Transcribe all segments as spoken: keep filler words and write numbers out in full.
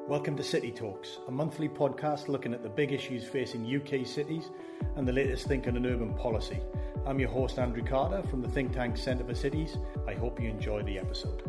Welcome to City Talks, a monthly podcast looking at the big issues facing U K cities and the latest thinking on urban policy. I'm your host, Andrew Carter, from the think tank Centre for Cities. I hope you enjoy the episode.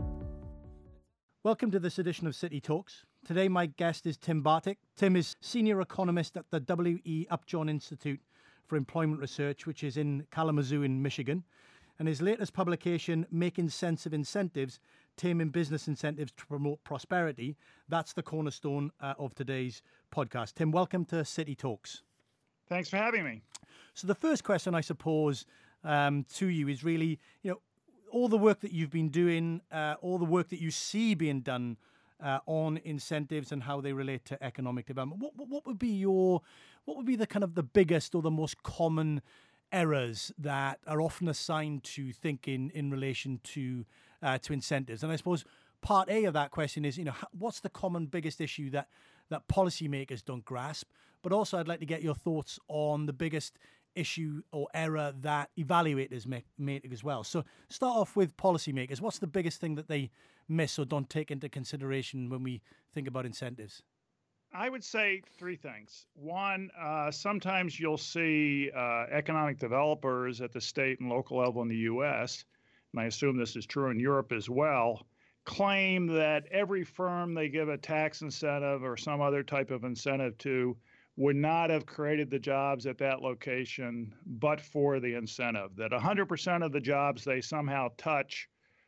Welcome to this edition of City Talks. Today my guest is Tim Bartik. Tim is Senior Economist at the W E Upjohn Institute for Employment Research, which is in Kalamazoo in Michigan. And his latest publication, Making Sense of Incentives, Taming Business Incentives to Promote Prosperity, that's the cornerstone uh, of today's podcast. Tim, welcome to City Talks. Thanks for having me. So the first question, I suppose, um, to you is really, you know, all the work that you've been doing, uh, all the work that you see being done uh, on incentives and how they relate to economic development. What, what would be your, what would be the kind of the biggest or the most common errors that are often assigned to thinking in relation to uh, to incentives? And I suppose part A of that question is, you know, what's the common biggest issue that that policymakers don't grasp? But also, I'd like to get your thoughts on the biggest issue or error that evaluators make, make as well. So start off with policymakers. What's the biggest thing that they miss or don't take into consideration when we think about incentives? I would say three things. One, uh, sometimes you'll see uh, economic developers at the state and local level in the U S, and I assume this is true in Europe as well, claim that every firm they give a tax incentive or some other type of incentive to would not have created the jobs at that location but for the incentive, that one hundred percent of the jobs they somehow touch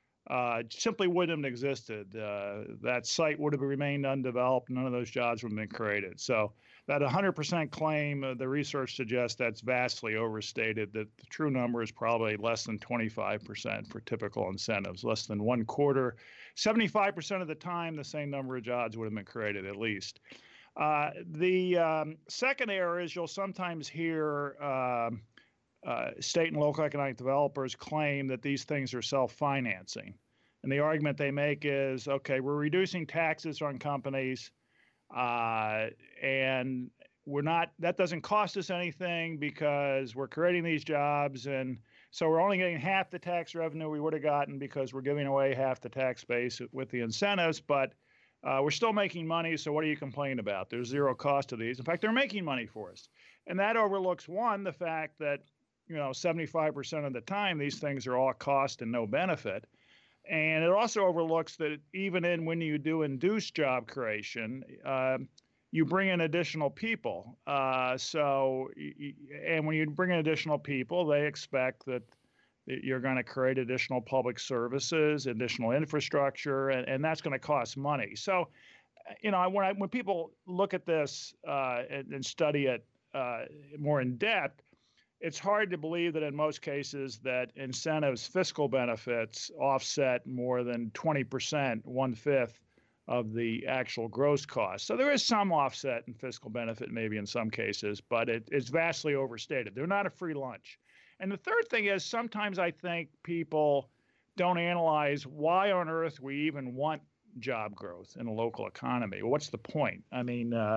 Uh, simply wouldn't have existed. Uh, that site would have remained undeveloped. None of those jobs would have been created. So that one hundred percent claim, uh, the research suggests that's vastly overstated, that the true number is probably less than twenty-five percent for typical incentives, less than one quarter. seventy-five percent of the time, the same number of jobs would have been created at least. Uh, the um, second error is you'll sometimes hear um, Uh, state and local economic developers claim that these things are self-financing. And the argument they make is, okay, we're reducing taxes on companies, uh, and we're not, that doesn't cost us anything because we're creating these jobs. And so we're only getting half the tax revenue we would have gotten because we're giving away half the tax base with the incentives, but uh, we're still making money. So what are you complaining about? There's zero cost to these. In fact, they're making money for us. And that overlooks, one, the fact that you know, seventy-five percent of the time, these things are all cost and no benefit. And it also overlooks that even in when you do induce job creation, uh, you bring in additional people. Uh, so, and when you bring in additional people, they expect that you're going to create additional public services, additional infrastructure, and, and that's going to cost money. So, you know, when I, when people look at this uh, and, and study it uh, more in depth, it's hard to believe that in most cases that incentives, fiscal benefits offset more than twenty percent, one-fifth of the actual gross cost. So there is some offset in fiscal benefit maybe in some cases, but it, it's vastly overstated. They're not a free lunch. And the third thing is sometimes I think people don't analyze why on earth we even want job growth in a local economy. What's the point? I mean, uh,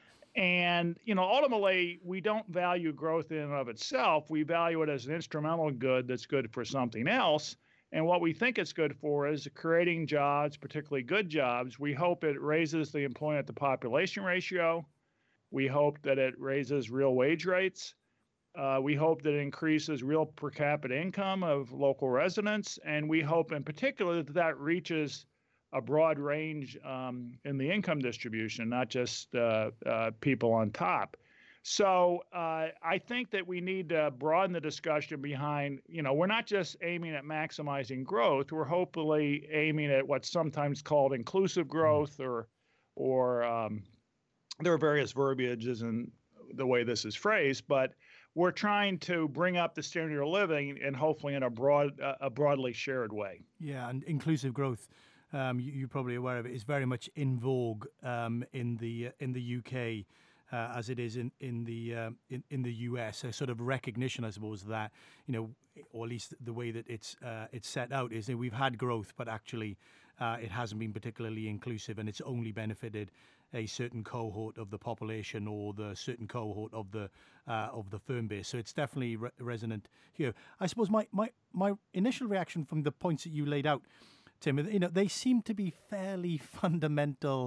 And, you know, ultimately, we don't value growth in and of itself. We value it as an instrumental good that's good for something else. And what we think it's good for is creating jobs, particularly good jobs. We hope it raises the employment to population ratio. We hope that it raises real wage rates. Uh, we hope that it increases real per capita income of local residents. And we hope in particular that that reaches a broad range um, in the income distribution, not just uh, uh, people on top. So uh, I think that we need to broaden the discussion behind, you know, we're not just aiming at maximizing growth, we're hopefully aiming at what's sometimes called inclusive growth, or, or um, there are various verbiages in the way this is phrased, but we're trying to bring up the standard of living and hopefully in a broad, uh, a broadly shared way. Yeah, and inclusive growth. Um, you, you're probably aware of it, is very much in vogue um, in the uh, in the U K uh, as it is in in the uh, in in the U S. A sort of recognition, I suppose, that you know, or at least the way that it's uh, it's set out is that we've had growth, but actually uh, it hasn't been particularly inclusive, and it's only benefited a certain cohort of the population or the certain cohort of the uh, of the firm base. So it's definitely re- resonant here. I suppose my my my initial reaction from the points that you laid out, Tim, you know, they seem to be fairly fundamental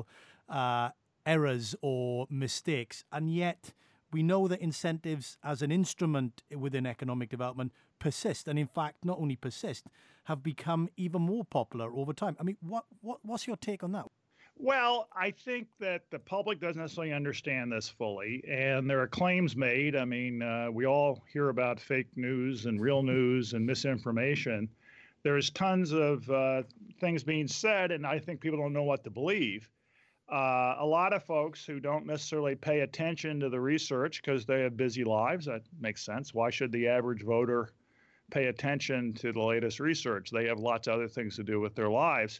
uh, errors or mistakes, and yet we know that incentives as an instrument within economic development persist, and in fact, not only persist, have become even more popular over time. I mean, what, what what's your take on that? Well, I think that the public doesn't necessarily understand this fully, and there are claims made. I mean, uh, we all hear about fake news and real news and misinformation. There's tons of uh, things being said, and I think people don't know what to believe. Uh, a lot of folks who don't necessarily pay attention to the research because they have busy lives. That makes sense. Why should the average voter pay attention to the latest research? They have lots of other things to do with their lives.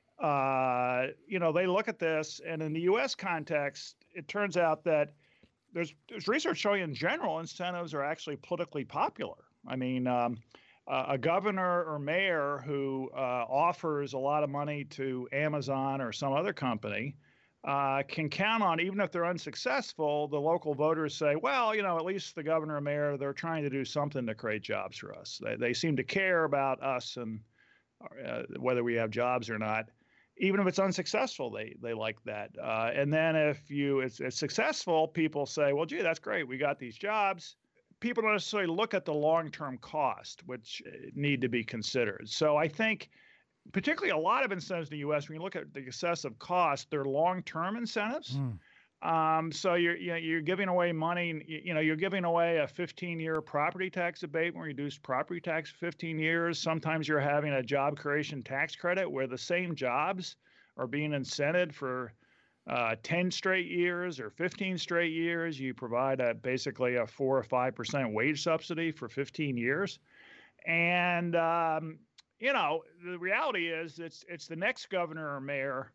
Uh, you know, they look at this, and in the U S context, it turns out that there's there's research showing in general incentives are actually politically popular. I mean, um, uh, a governor or mayor who uh, offers a lot of money to Amazon or some other company uh, can count on, even if they're unsuccessful, the local voters say, well, you know, at least the governor or mayor, they're trying to do something to create jobs for us. They, they seem to care about us and uh, whether we have jobs or not. Even if it's unsuccessful, they they like that. Uh, and then if you it's, it's successful, people say, well, gee, that's great. We got these jobs. People don't necessarily look at the long-term cost, which need to be considered. So I think particularly a lot of incentives in the U S, when you look at the excessive cost, they're long-term incentives. Mm. Um, so you're you know, you're giving away money. You know, you're giving away a fifteen-year property tax abatement, reduced property tax for fifteen years. Sometimes you're having a job creation tax credit where the same jobs are being incented for uh, ten straight years or fifteen straight years. You provide a basically a four or five percent wage subsidy for fifteen years, and um, you know the reality is it's it's the next governor or mayor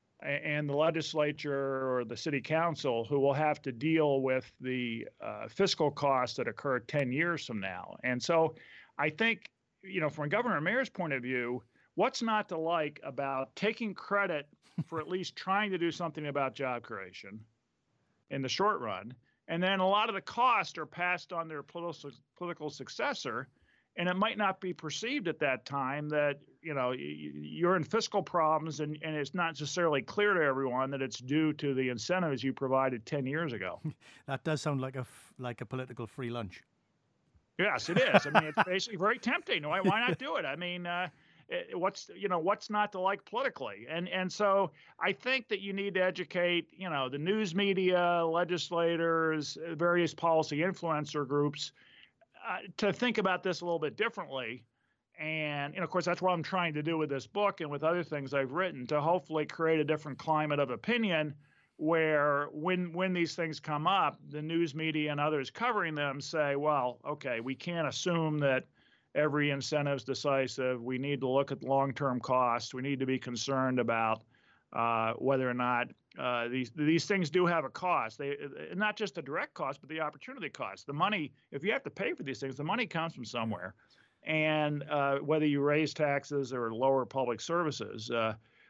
and the legislature or the city council who will have to deal with the uh, fiscal costs that occur ten years from now. And so I think, you know, from a governor or mayor's point of view, what's not to like about taking credit for at least trying to do something about job creation in the short run? And then a lot of the costs are passed on their political, political successor. And it might not be perceived at that time that, you know, you're in fiscal problems and, and it's not necessarily clear to everyone that it's due to the incentives you provided ten years ago. That does sound like a, like a political free lunch. Yes, it is. I mean, it's basically very tempting. Why, why not do it? I mean, uh, it, what's, you know, what's not to like politically? And, and so I think that you need to educate, you know, the news media, legislators, various policy influencer groups, Uh, to think about this a little bit differently. And, and of course, that's what I'm trying to do with this book and with other things I've written, to hopefully create a different climate of opinion where when when these things come up, the news media and others covering them say, well, okay, we can't assume that every incentive is decisive. We need to look at long-term costs. We need to be concerned about uh, whether or not Uh, these these things do have a cost. They not just the direct cost, but the opportunity cost. The money, if you have to pay for these things, the money comes from somewhere. And uh, whether you raise taxes or lower public services, uh,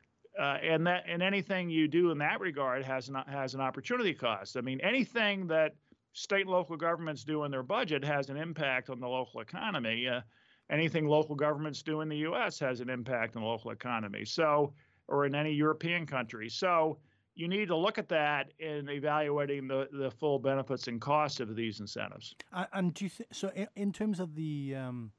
uh, and that and anything you do in that regard has an has an opportunity cost. I mean, anything that state and local governments do in their budget has an impact on the local economy. Uh, anything local governments do in the U S has an impact on the local economy. So, or in any European country. So you need to look at that in evaluating the, the full benefits and costs of these incentives. Uh, and do you think so? In, in terms of the um,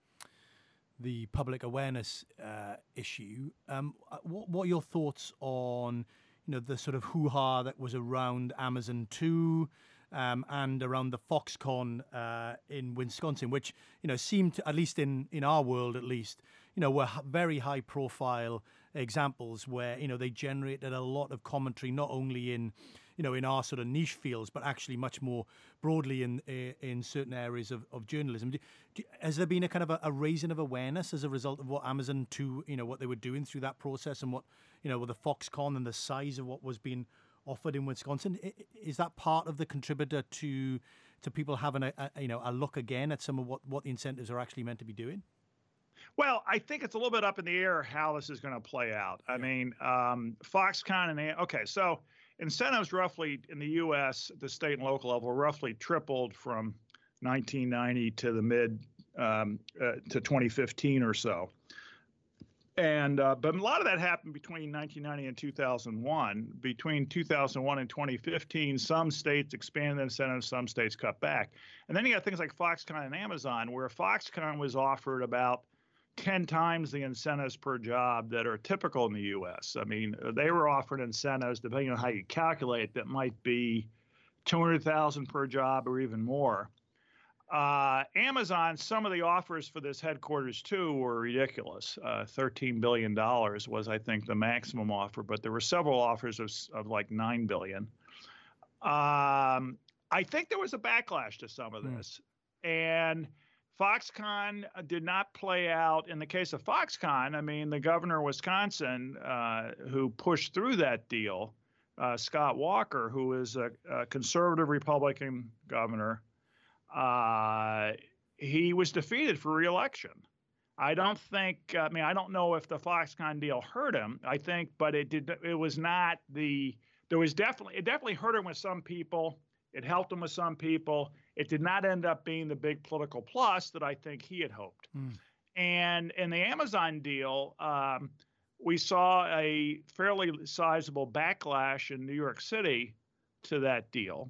the public awareness uh, issue, um, what, what are your thoughts on, you know, the sort of hoo-ha that was around Amazon two um, and around the Foxconn uh, in Wisconsin, which, you know, seemed to, at least in in our world at least, you know, were very high-profile examples where, you know, they generated a lot of commentary, not only in, you know, in our sort of niche fields, but actually much more broadly in in certain areas of, of journalism. Do, do, has there been a kind of a, a raising of awareness as a result of what Amazon two, you know, what they were doing through that process and what, you know, with the Foxconn and the size of what was being offered in Wisconsin? Is that part of the contributor to to people having a, a you know a look again at some of what, what the incentives are actually meant to be doing? Well, I think it's a little bit up in the air how this is going to play out. I mean, um, Foxconn and okay, so incentives roughly in the U S at the state and local level roughly tripled from nineteen ninety to the mid um, uh, to twenty fifteen or so. And uh, but a lot of that happened between nineteen ninety and two thousand one. Between two thousand one and twenty fifteen, some states expanded incentives, some states cut back. And then you got things like Foxconn and Amazon, where Foxconn was offered about ten times the incentives per job that are typical in the U S. I mean, they were offered incentives, depending on how you calculate, that might be two hundred thousand per job or even more. Uh, Amazon, some of the offers for this headquarters two were ridiculous. Uh, thirteen billion dollars was, I think, the maximum offer, but there were several offers of, of like nine billion dollars. Um, I think there was a backlash to some of this. Mm. And Foxconn did not play out. In the case of Foxconn, I mean, the governor of Wisconsin, uh, who pushed through that deal, uh, Scott Walker, who is a, a conservative Republican governor, Uh, he was defeated for re-election. I don't think. I mean, I don't know if the Foxconn deal hurt him. I think, but it did. It was not the. There was definitely. It definitely hurt him with some people. It helped him with some people. It did not end up being the big political plus that I think he had hoped. Mm. And in the Amazon deal, um, we saw a fairly sizable backlash in New York City to that deal.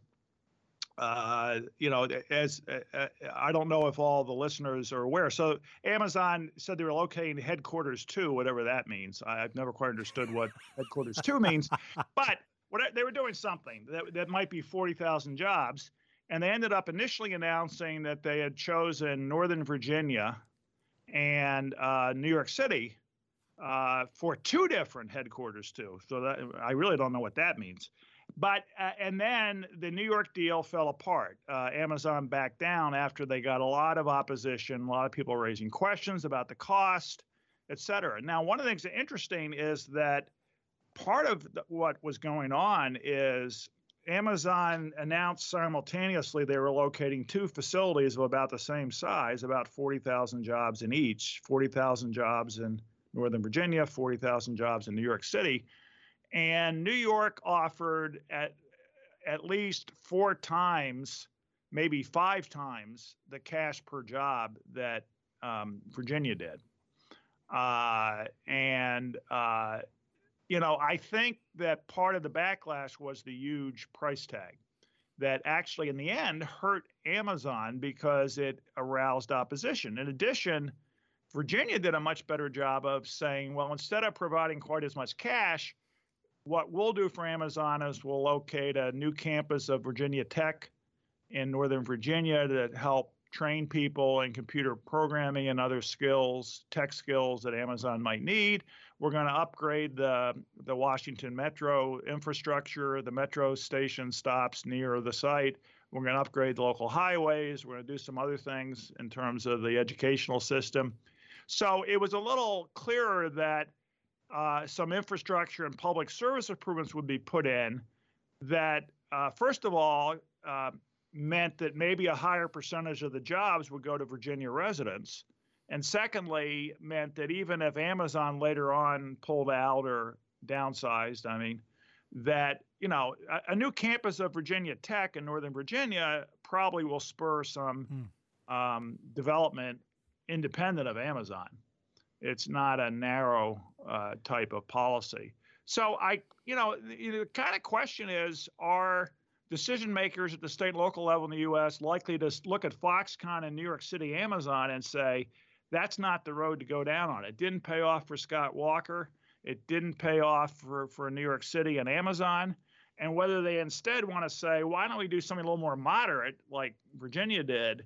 Uh, you know, as uh, I don't know if all the listeners are aware. So Amazon said they were locating headquarters two, whatever that means. I've never quite understood what headquarters two means, but what they were doing something that, that might be forty thousand jobs. And they ended up initially announcing that they had chosen Northern Virginia and uh, New York City uh, for two different headquarters two. So that, I really don't know what that means. But uh, and then the New York deal fell apart. Uh, Amazon backed down after they got a lot of opposition, a lot of people raising questions about the cost, et cetera. Now, one of the things that's interesting is that part of the, what was going on is Amazon announced simultaneously they were locating two facilities of about the same size, about forty thousand jobs in each, forty thousand jobs in Northern Virginia, forty thousand jobs in New York City. And New York offered at at least four times, maybe five times the cash per job that um, Virginia did. Uh, and, uh, you know, I think that part of the backlash was the huge price tag that actually in the end hurt Amazon because it aroused opposition. In addition, Virginia did a much better job of saying, well, instead of providing quite as much cash, what we'll do for Amazon is we'll locate a new campus of Virginia Tech in Northern Virginia to help train people in computer programming and other skills, tech skills that Amazon might need. We're going to upgrade the, the Washington Metro infrastructure, the metro station stops near the site. We're going to upgrade the local highways. We're going to do some other things in terms of the educational system. So it was a little clearer that Uh, some infrastructure and public service improvements would be put in that, uh, first of all, uh, meant that maybe a higher percentage of the jobs would go to Virginia residents. And secondly, meant that even if Amazon later on pulled out or downsized, I mean, that, you know, a, a new campus of Virginia Tech in Northern Virginia probably will spur some hmm. um, development independent of Amazon. It's not a narrow uh, type of policy. So I, you know, the, the kind of question is, are decision makers at the state and local level in the U S likely to look at Foxconn and New York City Amazon and say, that's not the road to go down on? It didn't pay off for Scott Walker. It didn't pay off for, for New York City and Amazon. And whether they instead want to say, why don't we do something a little more moderate like Virginia did,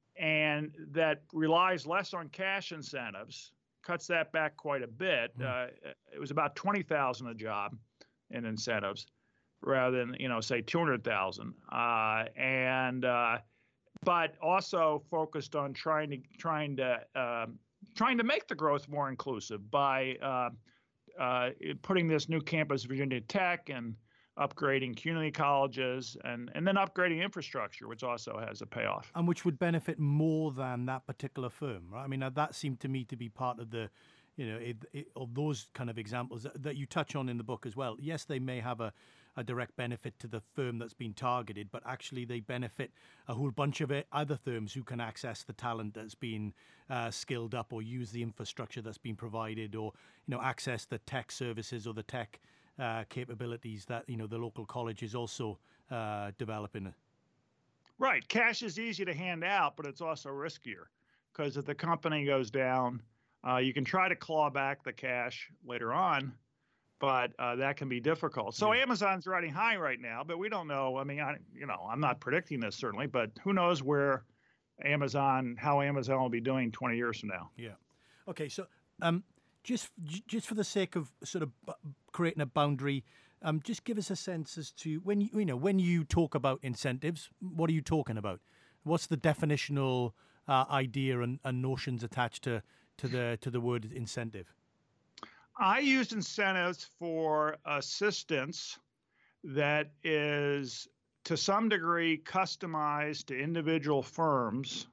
and that relies less on cash incentives, cuts that back quite a bit. Uh, it was about twenty thousand a job in incentives rather than, you know, say two hundred thousand. Uh, and, uh, but also focused on trying to, trying to, uh, trying to make the growth more inclusive by uh, uh, putting this new campus, Virginia Tech, and upgrading community colleges, and, and then upgrading infrastructure, which also has a payoff. And which would benefit more than that particular firm, right? I mean, that seemed to me to be part of the, you know, it, it, of those kind of examples that, that you touch on in the book as well. Yes, they may have a, a direct benefit to the firm that's been targeted, but actually they benefit a whole bunch of it, other firms who can access the talent that's been uh, skilled up, or use the infrastructure that's been provided, or you know access the tech services or the tech uh, capabilities that you know the local college is also uh, developing. Right. Cash is easy to hand out, but it's also riskier because if the company goes down, uh, you can try to claw back the cash later on, but uh, that can be difficult. So yeah. Amazon's riding high right now, but we don't know. I mean, I, you know, I'm not predicting this certainly, but who knows where Amazon, how Amazon will be doing twenty years from now. Yeah. Okay. So um, just just for the sake of sort of creating a boundary, um, just give us a sense as to when you, you know, when you talk about incentives, what are you talking about? What's the definitional uh, idea and, and notions attached to to the to the word incentive? I use incentives for assistance that is to some degree customized to individual firms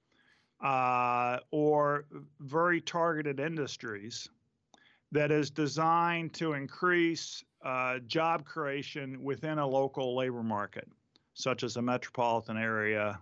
uh, or very targeted industries that is designed to increase uh, job creation within a local labor market, such as a metropolitan area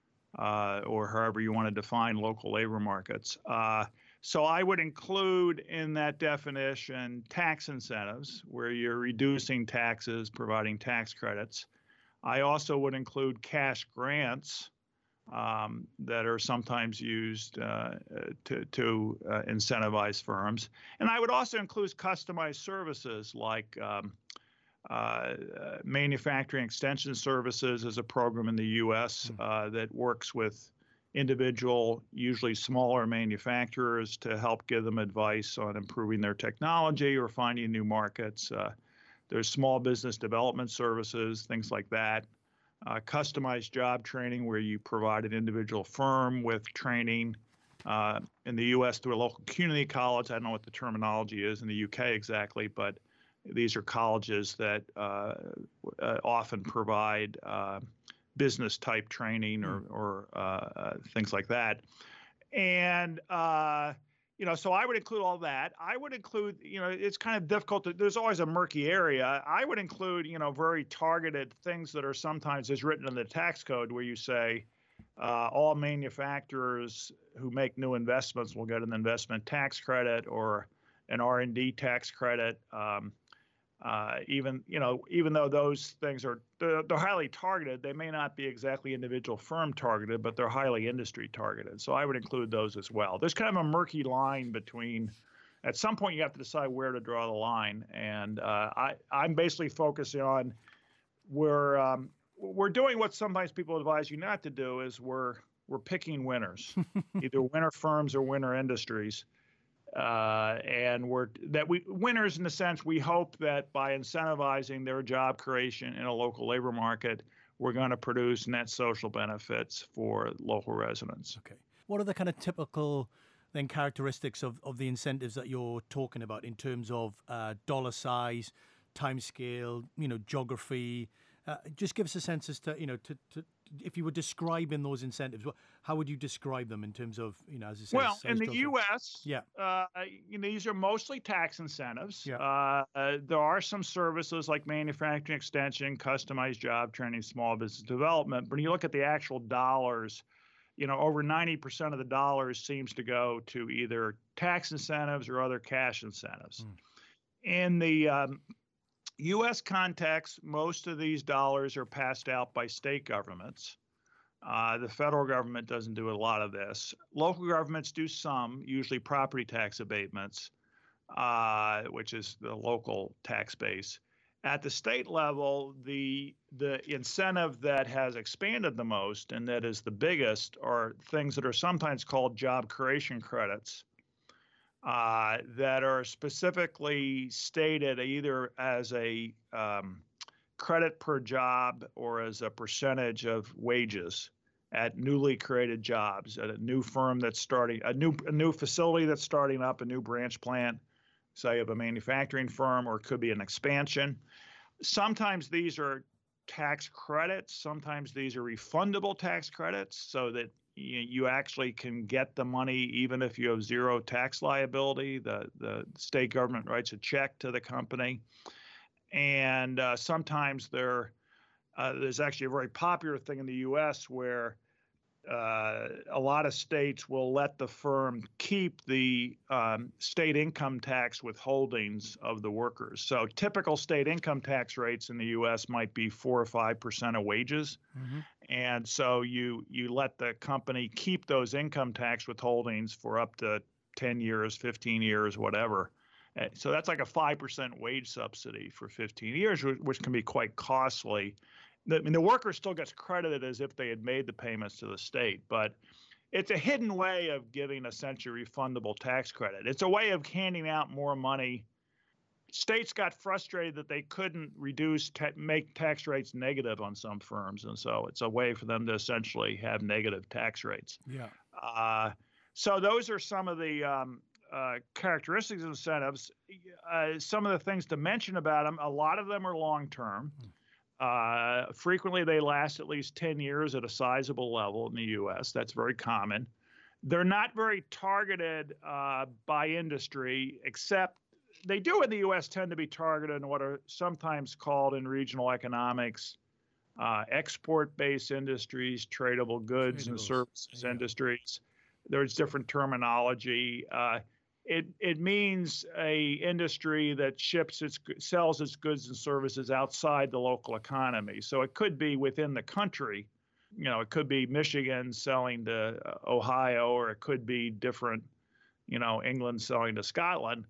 uh, or however you want to define local labor markets. Uh, So I would include in that definition tax incentives, where you're reducing taxes, providing tax credits. I also would include cash grants um, that are sometimes used uh, to, to uh, incentivize firms. And I would also include customized services like um, uh, manufacturing extension services is a program in the U S uh, that works with individual, usually smaller manufacturers to help give them advice on improving their technology or finding new markets. Uh, there's small business development services, things like that. Uh, customized job training, where you provide an individual firm with training uh, in the U S through a local community college. I don't know what the terminology is in the U K exactly, but these are colleges that uh, uh, often provide uh, business type training or, or uh, things like that. And, uh, you know, so I would include all that. I would include, you know, it's kind of difficult to, there's always a murky area. I would include, you know, very targeted things that are sometimes as written in the tax code where you say uh, all manufacturers who make new investments will get an investment tax credit or an R and D tax credit. Um, Uh, even you know, even though those things are they're, they're highly targeted, they may not be exactly individual firm targeted, but they're highly industry targeted. So I would include those as well. There's kind of a murky line between. At some point, you have to decide where to draw the line, and uh, I I'm basically focusing on we're um, we're doing what sometimes people advise you not to do is we're we're picking winners, either winner firms or winner industries. Uh, and we're that we winners in the sense we hope that by incentivizing their job creation in a local labor market, we're going to produce net social benefits for local residents. Okay. What are the kind of typical then characteristics of, of the incentives that you're talking about in terms of uh, dollar size, time scale, you know, geography? Uh, just give us a sense as to, you know, to, to if you were describing those incentives, how would you describe them in terms of, you know, as it says? Well, in the U S, yeah, uh, you know, these are mostly tax incentives. Yeah. Uh, uh, there are some services like manufacturing extension, customized job training, small business development. But when you look at the actual dollars, you know, over ninety percent of the dollars seems to go to either tax incentives or other cash incentives. Mm. In the um, U S context, most of these dollars are passed out by state governments. Uh, the federal government doesn't do a lot of this. Local governments do some, usually property tax abatements, uh, which is the local tax base. At the state level, the the incentive that has expanded the most and that is the biggest are things that are sometimes called job creation credits. Uh, that are specifically stated either as a um, credit per job or as a percentage of wages at newly created jobs at a new firm that's starting, a new a new facility that's starting up, a new branch plant, say of a manufacturing firm, or it could be an expansion. Sometimes these are tax credits. Sometimes these are refundable tax credits so that you actually can get the money even if you have zero tax liability. The, the state government writes a check to the company. And uh, sometimes there, uh, there's actually a very popular thing in the U S where uh, a lot of states will let the firm keep the um, state income tax withholdings of the workers. So typical state income tax rates in the U S might be four or five percent of wages, mm-hmm. and so you you let the company keep those income tax withholdings for up to ten years, fifteen years, whatever. So that's like a five percent wage subsidy for fifteen years, which can be quite costly. I mean, the worker still gets credited as if they had made the payments to the state, but it's a hidden way of giving essentially refundable tax credit. It's a way of handing out more money. States got frustrated that they couldn't reduce, ta- make tax rates negative on some firms, and so it's a way for them to essentially have negative tax rates. Yeah. Uh, so those are some of the um, uh, characteristics of incentives. Uh, some of the things to mention about them, a lot of them are long-term. Mm. Uh, frequently, they last at least ten years at a sizable level in the U S. That's very common. They're not very targeted uh, by industry, except they do in the U S tend to be targeted in what are sometimes called in regional economics uh, export-based industries, tradable goods Tradables. and services yeah. industries. There's different terminology. Uh, It it means a industry that ships its sells its goods and services outside the local economy. So it could be within the country, you know, it could be Michigan selling to Ohio, or it could be different, you know, England selling to Scotland.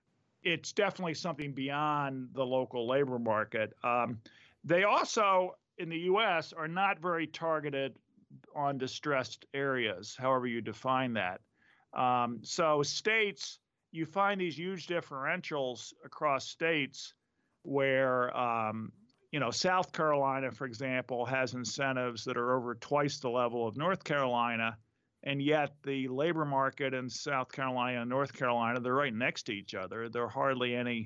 It's definitely something beyond the local labor market. Um, they also, in the U S, are not very targeted on distressed areas, however you define that. Um, so states, you find these huge differentials across states where, um, you know, South Carolina, for example, has incentives that are over twice the level of North Carolina, and yet the labor market in South Carolina and North Carolina, they're right next to each other. They're hardly any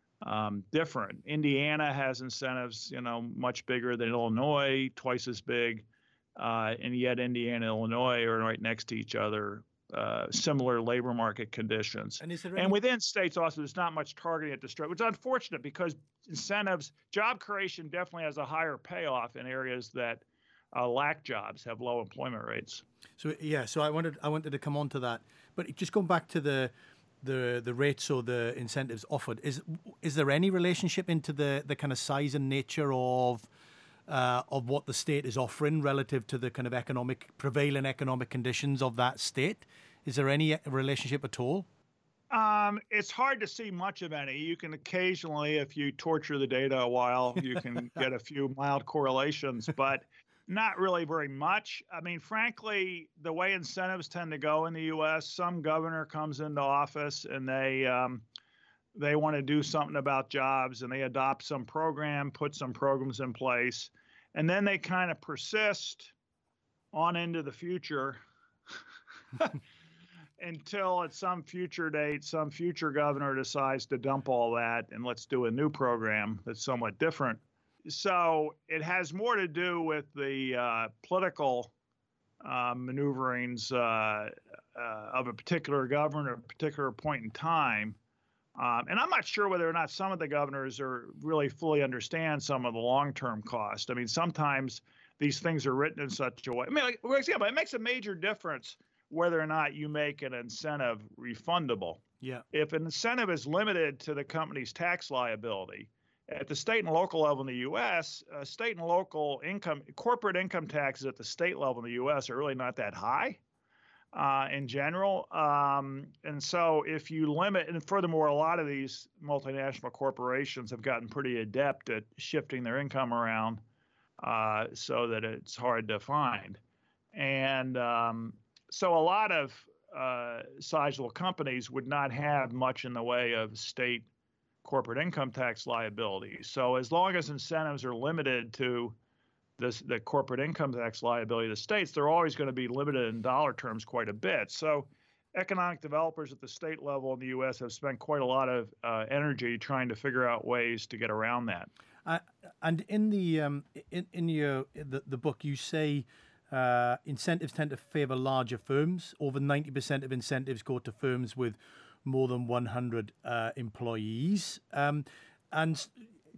um, different. Indiana has incentives, you know, much bigger than Illinois, twice as big, uh, and yet Indiana and Illinois are right next to each other. Uh, similar labor market conditions. And, is there any- and within states also, there's not much targeting at distress, which is unfortunate because incentives, job creation definitely has a higher payoff in areas that uh, lack jobs, have low employment rates. So yeah, so I wanted I wanted to come on to that, but just going back to the the the rates or the incentives offered, is is there any relationship into the the kind of size and nature of Uh, of what the state is offering relative to the kind of economic prevailing economic conditions of that state? Is there any relationship at all? Um, it's hard to see much of any. You can occasionally, if you torture the data a while, you can get a few mild correlations, but not really very much. I mean, frankly, the way incentives tend to go in the U S, some governor comes into office and they um, they want to do something about jobs, and they adopt some program, put some programs in place, and then they kind of persist on into the future until at some future date, some future governor decides to dump all that and let's do a new program that's somewhat different. So it has more to do with the uh, political uh, maneuverings uh, uh, of a particular governor at a particular point in time. Um, and I'm not sure whether or not some of the governors are really fully understand some of the long-term cost. I mean, sometimes these things are written in such a way. I mean, like, for example, it makes a major difference whether or not you make an incentive refundable. Yeah. If an incentive is limited to the company's tax liability, at the state and local level in the U S, uh, state and local income, corporate income taxes at the state level in the U S are really not that high. Uh, in general. Um, and so if you limit, and furthermore, a lot of these multinational corporations have gotten pretty adept at shifting their income around uh, so that it's hard to find. And um, so a lot of uh, sizable companies would not have much in the way of state corporate income tax liability. So as long as incentives are limited to This, the corporate income tax liability of the states, they're always going to be limited in dollar terms quite a bit. So economic developers at the state level in the U S have spent quite a lot of uh, energy trying to figure out ways to get around that. Uh, and in the um, in, in your the, the book, you say uh, incentives tend to favor larger firms. Over ninety percent of incentives go to firms with more than one hundred uh, employees. Um, and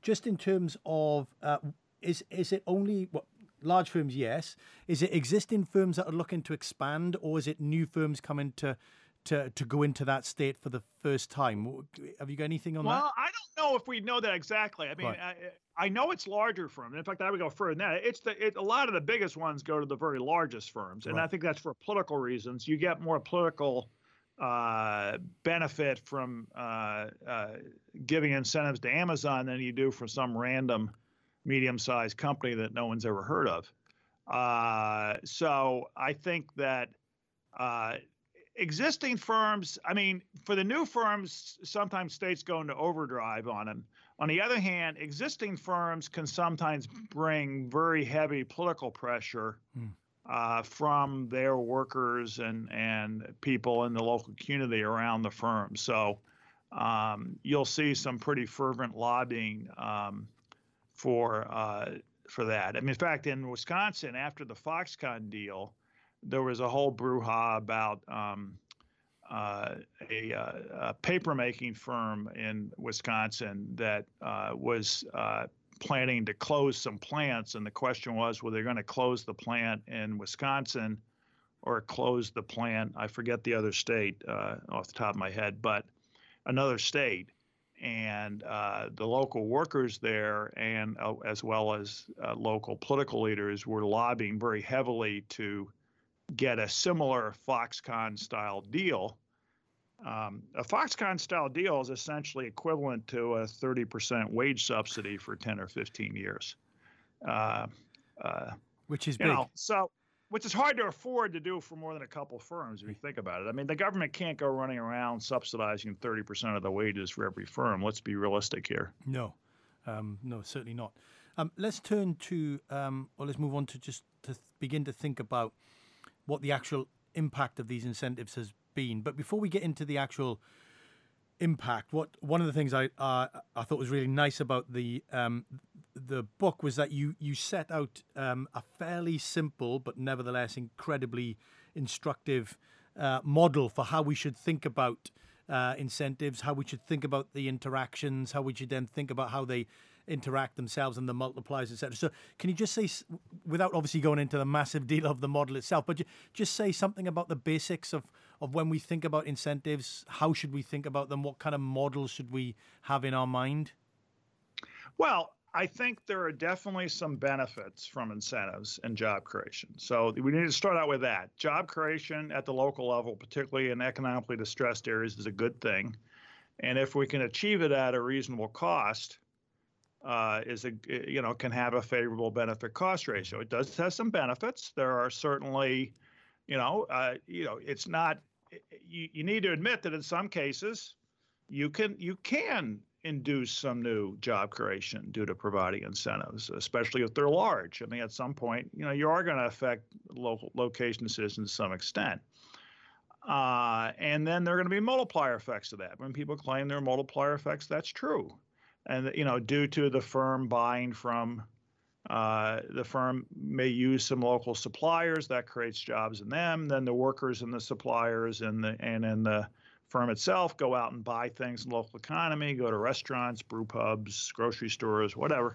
just in terms of, uh, is is it only what large firms? Yes. Is it existing firms that are looking to expand, or is it new firms coming to to to go into that state for the first time? Have you got anything on well, that? Well, I don't know if we know that exactly. I mean, right. I, I know it's larger firms. In fact, I would go further than that. It's the it, a lot of the biggest ones go to the very largest firms, and right. I think that's for political reasons. You get more political uh, benefit from uh, uh, giving incentives to Amazon than you do for some random medium-sized company that no one's ever heard of. Uh, so I think that uh, existing firms, I mean, for the new firms, sometimes states go into overdrive on them. On the other hand, existing firms can sometimes bring very heavy political pressure mm. uh, from their workers and, and people in the local community around the firm. So um, you'll see some pretty fervent lobbying um, for uh, for that. I mean, in fact, in Wisconsin, after the Foxconn deal, there was a whole brouhaha about um, uh, a, a paper-making firm in Wisconsin that uh, was uh, planning to close some plants, and the question was, were they going to close the plant in Wisconsin or close the plant, I forget the other state uh, off the top of my head, but another state. And uh, the local workers there, and uh, as well as uh, local political leaders, were lobbying very heavily to get a similar Foxconn-style deal. Um, a Foxconn-style deal is essentially equivalent to a thirty percent wage subsidy for ten or fifteen years. Uh, uh, Which is you big. Know, so, which is hard to afford to do for more than a couple of firms, if you think about it. I mean, the government can't go running around subsidizing thirty percent of the wages for every firm. Let's be realistic here. No, um, no, certainly not. Um, let's turn to, um, or let's move on to just to begin to think about what the actual impact of these incentives has been. But before we get into the actual impact, what one of the things I uh, I thought was really nice about the um, the book was that you you set out um, a fairly simple but nevertheless incredibly instructive uh, model for how we should think about uh, incentives, how we should think about the interactions, how we should then think about how they interact themselves and the multipliers, et cetera. So can you just say, without obviously going into the massive deal of the model itself, but just say something about the basics of, of when we think about incentives, how should we think about them? What kind of models should we have in our mind? Well, I think there are definitely some benefits from incentives and job creation. So we need to start out with that. Job creation at the local level, particularly in economically distressed areas, is a good thing. And if we can achieve it at a reasonable cost, uh, is a you know can have a favorable benefit cost ratio. It does have some benefits. There are certainly, you know, uh, you know, it's not. You, you need to admit that in some cases, you can you can induce some new job creation due to providing incentives, especially if they're large. I mean, at some point, you know, you are going to affect local location decisions to some extent. Uh, and then there are going to be multiplier effects to that. When people claim there are multiplier effects, that's true. And, you know, due to the firm buying from, uh, the firm may use some local suppliers, that creates jobs in them. Then the workers and the suppliers and the and in the firm itself go out and buy things in the local economy, go to restaurants, brew pubs, grocery stores, whatever.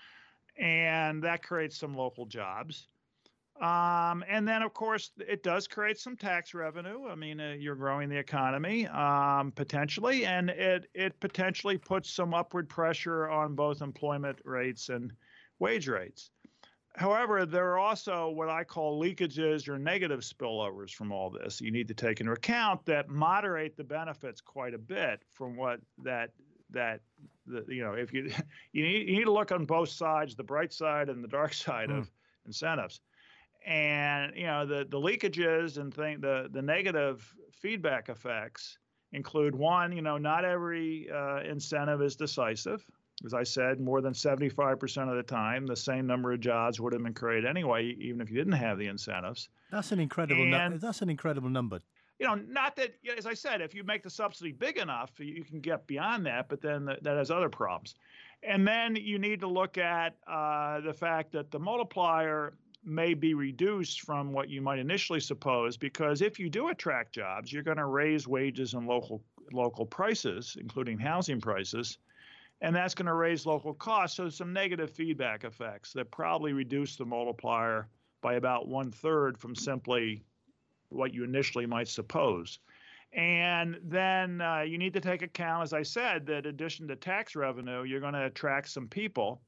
And that creates some local jobs. Um, and then, of course, it does create some tax revenue. I mean, uh, you're growing the economy um, potentially, and it it potentially puts some upward pressure on both employment rates and wage rates. However, there are also what I call leakages or negative spillovers from all this. You need to take into account that moderate the benefits quite a bit from what that that the, you know if you you need you need to look on both sides, the bright side and the dark side mm. of incentives. And, you know, the, the leakages and thing, the, the negative feedback effects include, one, you know, not every uh, incentive is decisive. As I said, more than seventy-five percent of the time, the same number of jobs would have been created anyway, even if you didn't have the incentives. That's an incredible number. That's an incredible number. You know, not that, as I said, if you make the subsidy big enough, you can get beyond that, but then that has other problems. And then you need to look at uh, the fact that the multiplier may be reduced from what you might initially suppose, because if you do attract jobs, you're going to raise wages and local local prices, including housing prices. and that's going to raise local costs. So some negative feedback effects that probably reduce the multiplier by about one third from simply what you initially might suppose. And then uh, you need to take account, as I said, that in addition to tax revenue, you're going to attract some people.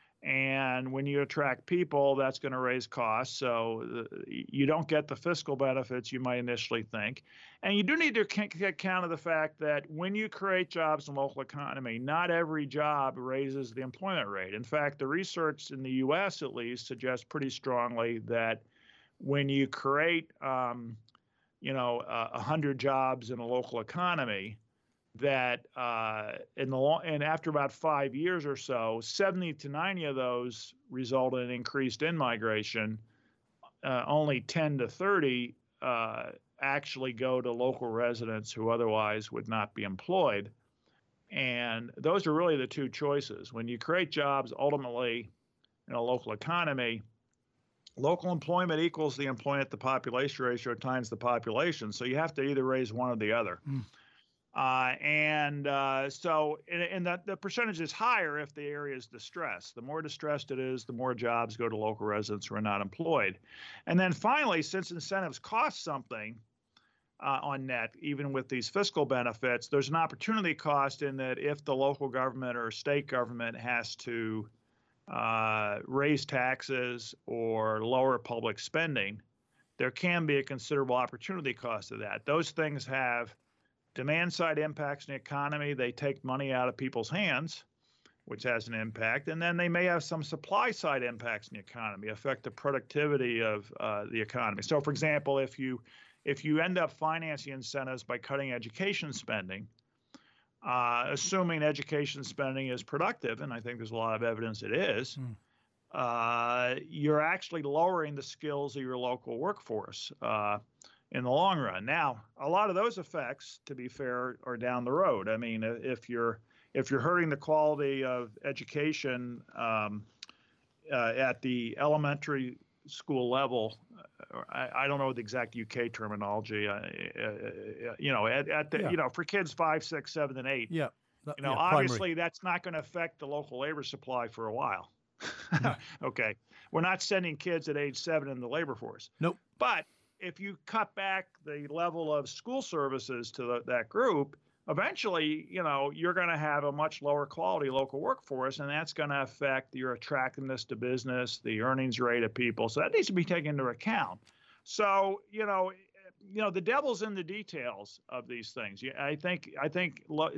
And when you attract people, that's going to raise costs. So uh, you don't get the fiscal benefits you might initially think. And you do need to take account of the fact that when you create jobs in the local economy, not every job raises the employment rate. In fact, the research in the U S at least suggests pretty strongly that when you create, um, you know, uh, one hundred jobs in a local economy, that uh, in the long, and after about five years or so, seventy to ninety of those result in increased in-migration. Uh, only ten to thirty uh, actually go to local residents who otherwise would not be employed. And those are really the two choices. When you create jobs ultimately in a local economy, local employment equals the employment to population ratio times the population. So you have to either raise one or the other. Mm. Uh, and uh, so, and, and that the percentage is higher if the area is distressed. The more distressed it is, the more jobs go to local residents who are not employed. And then finally, since incentives cost something uh, on net, even with these fiscal benefits, there's an opportunity cost in that if the local government or state government has to uh, raise taxes or lower public spending, there can be a considerable opportunity cost of that. Those things have demand side impacts in the economy. They take money out of people's hands, which has an impact. And then they may have some supply side impacts in the economy, affect the productivity of uh, the economy. So, for example, if you if you end up financing incentives by cutting education spending, uh, assuming education spending is productive, and I think there's a lot of evidence it is, mm. uh, you're actually lowering the skills of your local workforce Uh, in the long run. Now, a lot of those effects, to be fair, are down the road. I mean, if you're if you're hurting the quality of education um, uh, at the elementary school level, I, I don't know the exact U K terminology. Uh, uh, you know, at, at the yeah. you know for kids five, six, seven, and eight. Yeah. You know, yeah, obviously primary. That's not going to affect the local labor supply for a while. Okay, we're not sending kids at age seven in the labor force. Nope. But if you cut back the level of school services to the, that group, eventually, you know, you're going to have a much lower quality local workforce, and that's going to affect your attractiveness to business, the earnings rate of people. So that needs to be taken into account. So, you know, you know, the devil's in the details of these things. I think I think lo-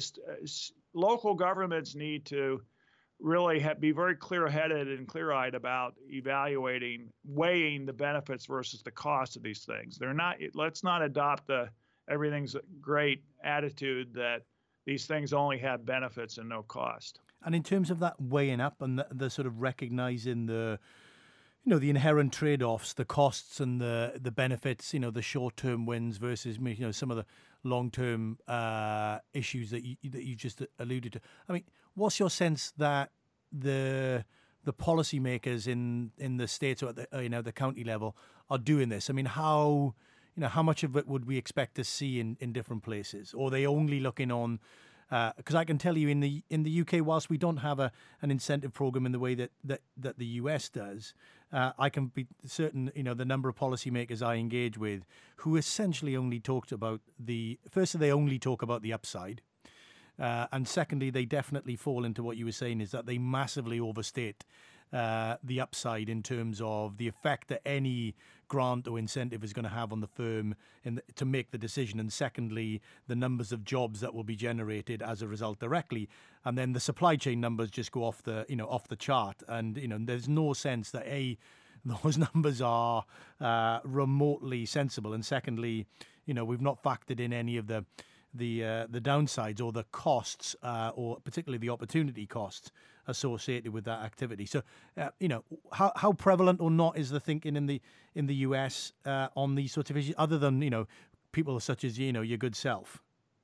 local governments need to really have, be very clear-headed and clear-eyed about evaluating, weighing the benefits versus the cost of these things. They're not. Let's not adopt the everything's great attitude that these things only have benefits and no cost. And in terms of that weighing up and the, the sort of recognizing the, you know, the inherent trade-offs, the costs and the the benefits, you know, the short-term wins versus, you know, some of the long-term uh, issues that you that you just alluded to. I mean, what's your sense that the the policymakers in in the states or at the, you know, the county level are doing this? I mean, how you know how much of it would we expect to see in, in different places, or are they only looking on? Because uh, I can tell you in the in the U K, whilst we don't have a an incentive program in the way that that, that the U S does, uh, I can be certain, you know, the number of policymakers I engage with who essentially only talked about the first, they only talk about the upside, uh, and secondly, they definitely fall into what you were saying, is that they massively overstate uh, the upside in terms of the effect that any grant or incentive is going to have on the firm in the, to make the decision, and secondly, the numbers of jobs that will be generated as a result directly, and then the supply chain numbers just go off the you know off the chart, and you know there's no sense that a those numbers are uh, remotely sensible, and secondly, you know we've not factored in any of the the uh, the downsides or the costs, uh, or particularly the opportunity costs associated with that activity. So, uh, you know, how how prevalent or not is the thinking in the in the U S uh, on these sorts of issues, other than you know people such as you know your good self?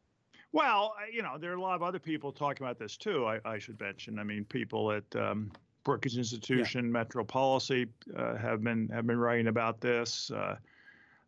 Well, you know, there are a lot of other people talking about this too. I, I should mention. I mean, people at um, Brookings Institution, yeah. Metro Policy uh, have been have been writing about this. Uh,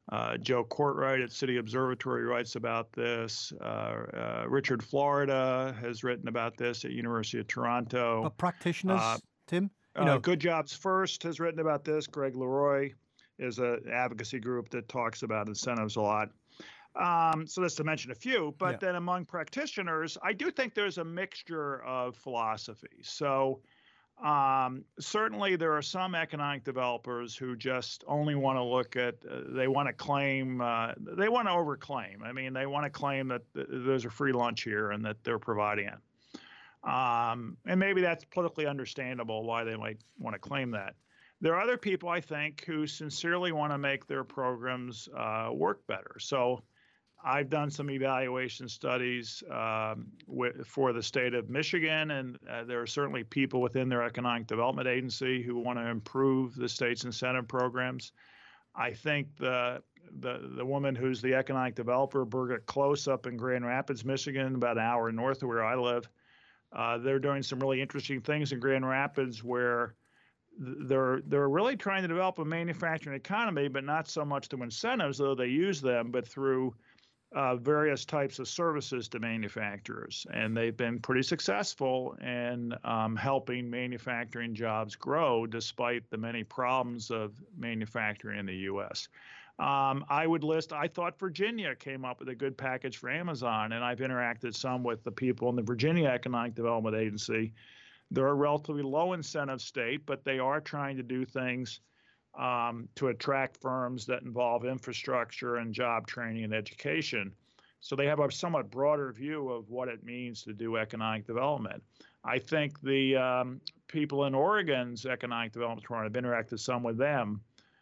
Uh, Joe Courtwright at City Observatory writes about this. Uh, uh, Richard Florida has written about this at University of Toronto. But practitioners, uh, Tim? You know, uh, Good Jobs First has written about this. Greg Leroy is an advocacy group that talks about incentives a lot. Um, so that's to mention a few. But yeah. then among practitioners, I do think there's a mixture of philosophies. So Um, certainly, there are some economic developers who just only want to look at, uh, they want to claim, uh, they want to overclaim. I mean, they want to claim that th- there's a free lunch here and that they're providing it. Um, and maybe that's politically understandable why they might want to claim that. There are other people, I think, who sincerely want to make their programs uh, work better. So I've done some evaluation studies um, with, for the state of Michigan, and uh, there are certainly people within their economic development agency who want to improve the state's incentive programs. I think the the the woman who's the economic developer, Birgit Close, up in Grand Rapids, Michigan, about an hour north of where I live, uh, they're doing some really interesting things in Grand Rapids where they're they're really trying to develop a manufacturing economy, but not so much through incentives, though they use them, but through Uh, various types of services to manufacturers, and they've been pretty successful in um, helping manufacturing jobs grow despite the many problems of manufacturing in the U S. Um, I would list, I thought Virginia came up with a good package for Amazon, and I've interacted some with the people in the Virginia Economic Development Agency. They're a relatively low incentive state, but they are trying to do things Um, to attract firms that involve infrastructure and job training and education. So they have a somewhat broader view of what it means to do economic development. I think the um, people in Oregon's economic development program, I've interacted some with them,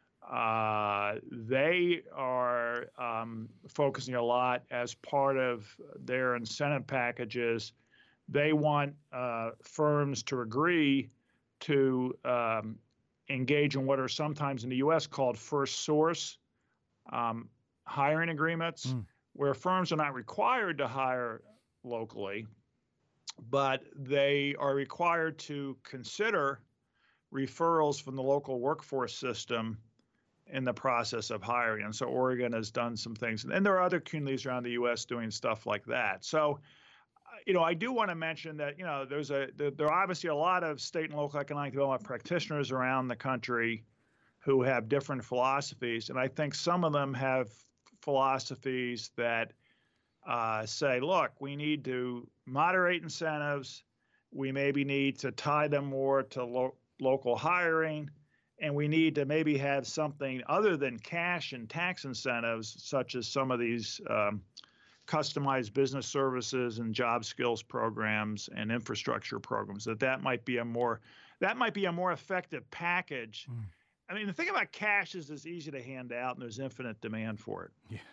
uh, they are um, focusing a lot as part of their incentive packages. They want uh, firms to agree to um, engage in what are sometimes in the U S called first source um, hiring agreements, mm. where firms are not required to hire locally, but they are required to consider referrals from the local workforce system in the process of hiring. And so Oregon has done some things, and there are other communities around the U S doing stuff like that. So you know, I do want to mention that, you know, there's a there, there are obviously a lot of state and local economic development practitioners around the country who have different philosophies. And I think some of them have philosophies that uh, say, look, we need to moderate incentives. We maybe need to tie them more to lo- local hiring. And we need to maybe have something other than cash and tax incentives, such as some of these um, customized business services and job skills programs and infrastructure programs, that that might be a more that might be a more effective package. Mm. I mean, the thing about cash is it's easy to hand out and there's infinite demand for it. Yeah.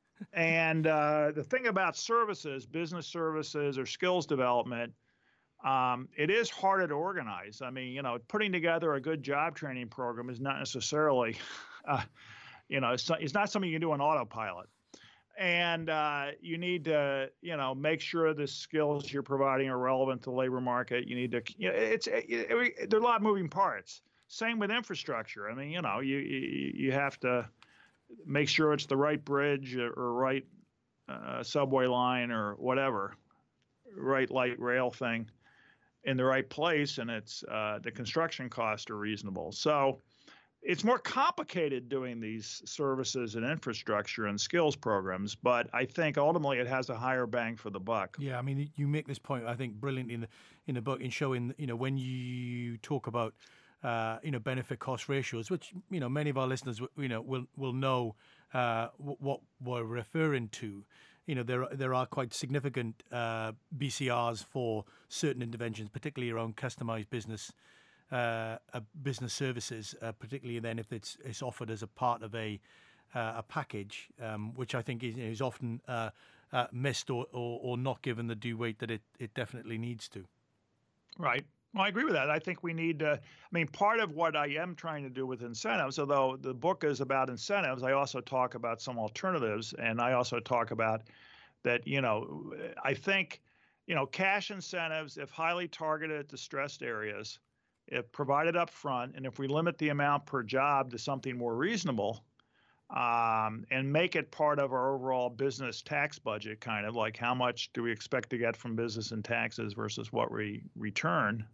And uh, the thing about services, business services or skills development, um, it is harder to organize. I mean, you know, putting together a good job training program is not necessarily, uh, you know, it's not, it's not something you can do on autopilot. And uh, you need to, you know, make sure the skills you're providing are relevant to the labor market. You need to, you know, it's it, it, there are a lot of moving parts. Same with infrastructure. I mean, you know, you you, you have to make sure it's the right bridge or, or right uh, subway line or whatever, right light rail thing in the right place, and it's uh, the construction costs are reasonable. So it's more complicated doing these services and infrastructure and skills programs, but I think ultimately it has a higher bang for the buck. Yeah, I mean, you make this point, I think, brilliant in the in the book in showing, you know, when you talk about, uh, you know, benefit cost ratios, which, you know, many of our listeners, you know, will will know uh, what we're referring to. You know, there there are quite significant uh, B C Rs for certain interventions, particularly around customized business. Uh, uh, business services, uh, particularly then if it's it's offered as a part of a uh, a package, um, which I think is, is often uh, uh, missed or, or or not given the due weight that it, it definitely needs to. Right. Well, I agree with that. I think we need to, I mean, part of what I am trying to do with incentives, although the book is about incentives, I also talk about some alternatives, and I also talk about that, you know, I think, you know, cash incentives, if highly targeted at distressed areas, if provided up front, and if we limit the amount per job to something more reasonable, um, and make it part of our overall business tax budget, kind of like how much do we expect to get from business and taxes versus what we return.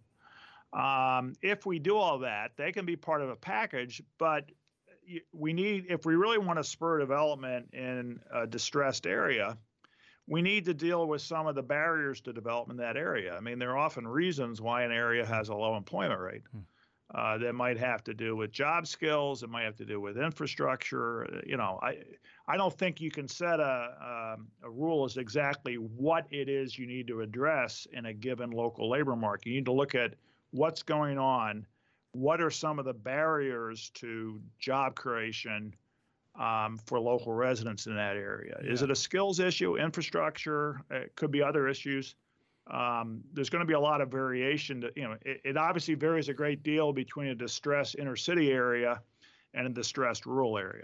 Um, if we do all that, they can be part of a package, but we need, if we really want to spur development in a distressed area, we need to deal with some of the barriers to development in that area. I mean, there are often reasons why an area has a low employment rate. Hmm. Uh, that might have to do with job skills. It might have to do with infrastructure. You know, I I don't think you can set a, um, a rule as exactly what it is you need to address in a given local labor market. You need to look at what's going on. What are some of the barriers to job creation um, for local residents in that area? Yeah. Is it a skills issue, infrastructure? It could be other issues. Um, there's going to be a lot of variation. To, you know, it, it obviously varies a great deal between a distressed inner city area and a distressed rural area.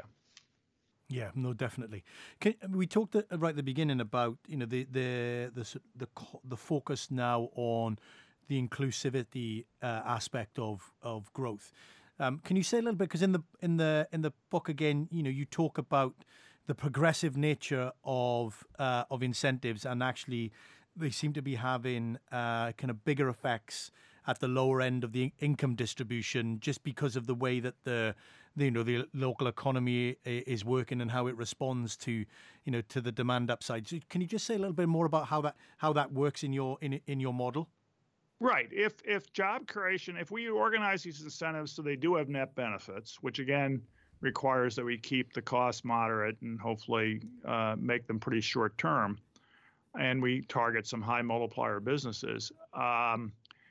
Yeah, no, definitely. Can, we talked at, right at the beginning about you know the the the the, the focus now on the inclusivity uh, aspect of of growth. Um, can you say a little bit, because in the in the in the book again, you know, you talk about the progressive nature of uh, of incentives, and actually they seem to be having uh, kind of bigger effects at the lower end of the income distribution, just because of the way that the, the you know the local economy is working and how it responds to you know to the demand upside. So can you just say a little bit more about how that how that works in your in in your model? Right. If if job creation, if we organize these incentives so they do have net benefits, which again requires that we keep the costs moderate and hopefully uh, make them pretty short term, and we target some high multiplier businesses, um,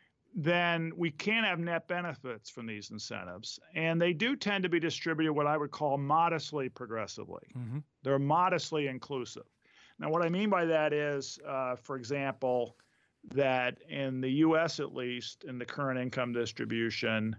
then we can have net benefits from these incentives. And they do tend to be distributed what I would call modestly progressively. Mm-hmm. They're modestly inclusive. Now, what I mean by that is, uh, for example, that in the U S at least, in the current income distribution,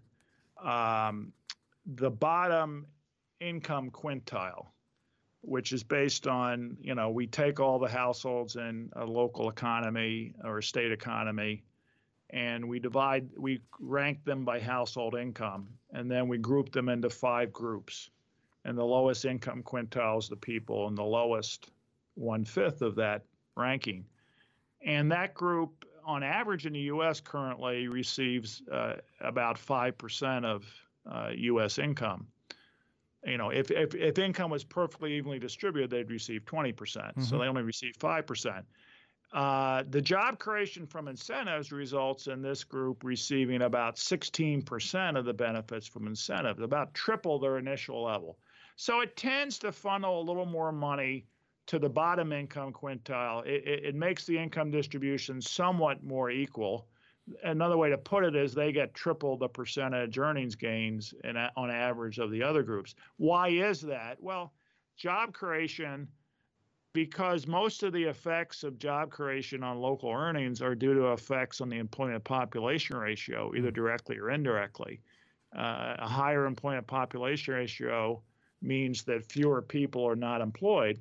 um, the bottom income quintile, which is based on, you know, we take all the households in a local economy or a state economy, and we divide, we rank them by household income, and then we group them into five groups. And the lowest income quintile is the people in the lowest one-fifth of that ranking. And that group, on average in the U S currently, receives uh, about five percent of uh, U S income. You know, if, if if income was perfectly evenly distributed, they'd receive twenty percent. Mm-hmm. So they only receive five percent. Uh, the job creation from incentives results in this group receiving about sixteen percent of the benefits from incentives, about triple their initial level. So it tends to funnel a little more money to the bottom income quintile. It, it, it makes the income distribution somewhat more equal. Another way to put it is they get triple the percentage earnings gains in, on average of the other groups. Why is that? Well, job creation, because most of the effects of job creation on local earnings are due to effects on the employment population ratio, either directly or indirectly. Uh, a higher employment population ratio means that fewer people are not employed.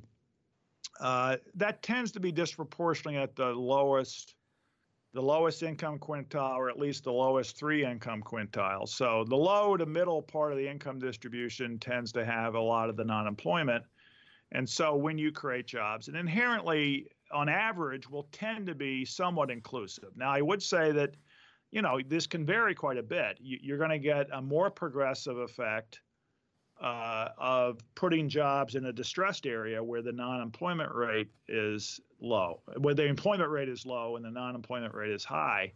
Uh, that tends to be disproportionately at the lowest, the lowest income quintile, or at least the lowest three income quintiles. So the low to middle part of the income distribution tends to have a lot of the non-employment. And so when you create jobs, and inherently, on average, will tend to be somewhat inclusive. Now, I would say that, you know, this can vary quite a bit. You, you're going to get a more progressive effect Uh, of putting jobs in a distressed area where the non-employment rate is low, where the employment rate is low and the non-employment rate is high.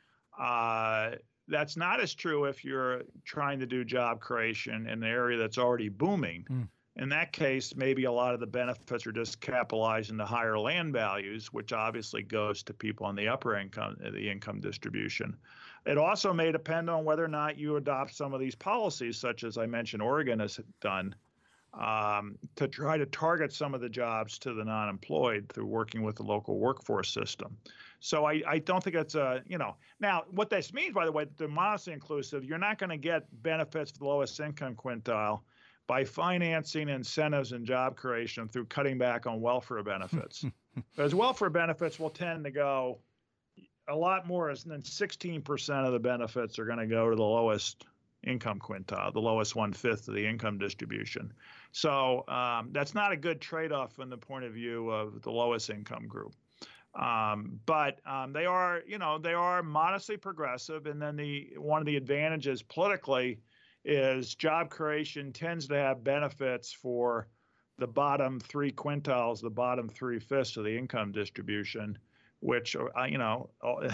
Uh, that's not as true if you're trying to do job creation in an area that's already booming. Mm. In that case, maybe a lot of the benefits are just capitalized into higher land values, which obviously goes to people on the upper income, the income distribution. It also may depend on whether or not you adopt some of these policies, such as I mentioned Oregon has done, um, to try to target some of the jobs to the non-employed through working with the local workforce system. So I, I don't think it's a, you know, now what this means, by the way, they're modestly inclusive. You're not going to get benefits for the lowest income quintile by financing incentives and job creation through cutting back on welfare benefits. Because welfare benefits will tend to go a lot more than sixteen percent of the benefits are going to go to the lowest income quintile, the lowest one-fifth of the income distribution. So um, that's not a good trade-off from the point of view of the lowest income group. Um, but um, they are, you know, they are modestly progressive. And then the one of the advantages politically is job creation tends to have benefits for the bottom three quintiles, the bottom three-fifths of the income distribution, which, uh, you know,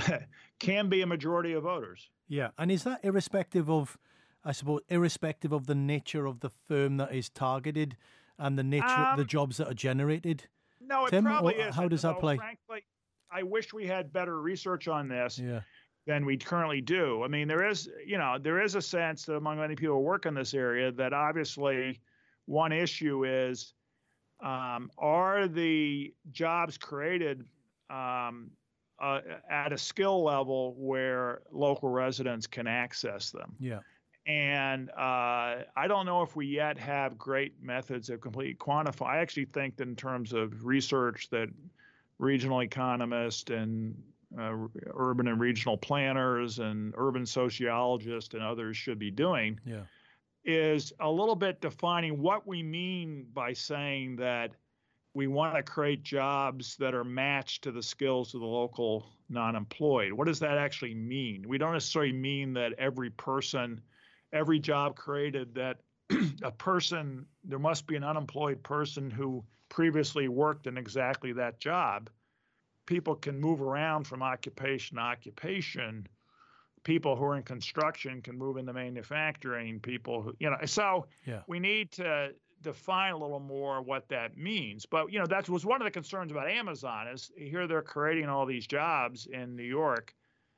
can be a majority of voters. Yeah. And is that irrespective of, I suppose, irrespective of the nature of the firm that is targeted and the nature um, of the jobs that are generated? No, it Tim, probably is. How does that play? Frankly, I wish we had better research on this yeah. than we currently do. I mean, there is, you know, there is a sense that among many people who work in this area that obviously one issue is, um, are the jobs created um, uh, at a skill level where local residents can access them? Yeah. And uh, I don't know if we yet have great methods of completely quantify. I actually think that in terms of research that regional economists and uh, urban and regional planners and urban sociologists and others should be doing yeah. is a little bit defining what we mean by saying that we want to create jobs that are matched to the skills of the local non-employed. What does that actually mean? We don't necessarily mean that every person every job created that a person, there must be an unemployed person who previously worked in exactly that job. People can move around from occupation to occupation. People who are in construction can move into manufacturing. People who, you know, so yeah. we need to define a little more what that means. But, you know, that was one of the concerns about Amazon is here they're creating all these jobs in New York.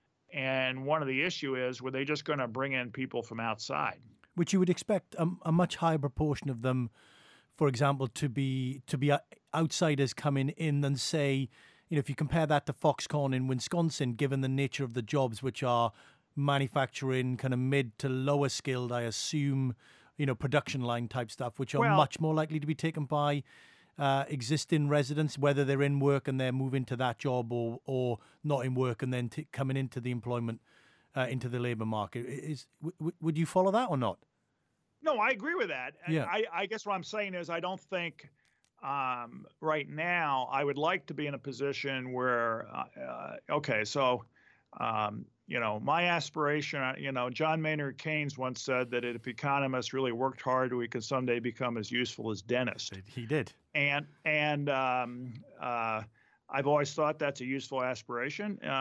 And one of the issue is, were they just going to bring in people from outside? Which you would expect a, a much higher proportion of them, for example, to be to be outsiders coming in than, say, you know, if you compare that to Foxconn in Wisconsin, given the nature of the jobs, which are manufacturing, kind of mid to lower skilled, I assume, you know, production line type stuff, which are well, much more likely to be taken by Uh, existing residents, whether they're in work and they're moving to that job or or not in work and then t- coming into the employment, uh, into the labour market. Is w- would you follow that or not? No, I agree with that. Yeah. I, I guess what I'm saying is I don't think um, right now I would like to be in a position where, uh, okay, so, um, you know, my aspiration, you know, John Maynard Keynes once said that if economists really worked hard, we could someday become as useful as dentists. He did. And and um, uh, I've always thought that's a useful aspiration. Uh,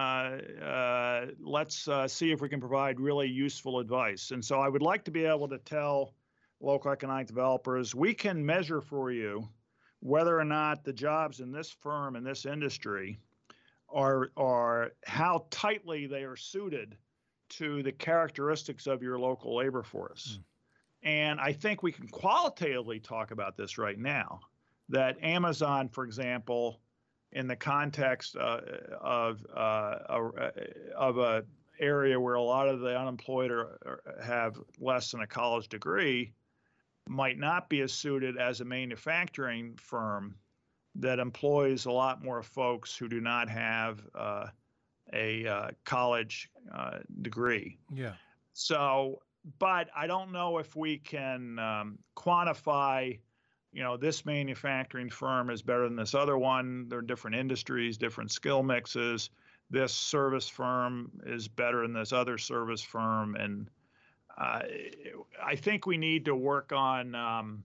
uh, let's uh, see if we can provide really useful advice. And so I would like to be able to tell local economic developers, we can measure for you whether or not the jobs in this firm, in this industry, are are how tightly they are suited to the characteristics of your local labor force. Mm. And I think we can qualitatively talk about this right now. That Amazon, for example, in the context uh, of uh, a, of a area where a lot of the unemployed are, are, have less than a college degree, might not be as suited as a manufacturing firm that employs a lot more folks who do not have uh, a uh, college uh, degree. Yeah. So, but I don't know if we can um, quantify. You know, this manufacturing firm is better than this other one. They're different industries, different skill mixes. This service firm is better than this other service firm. And uh, I think we need to work on um,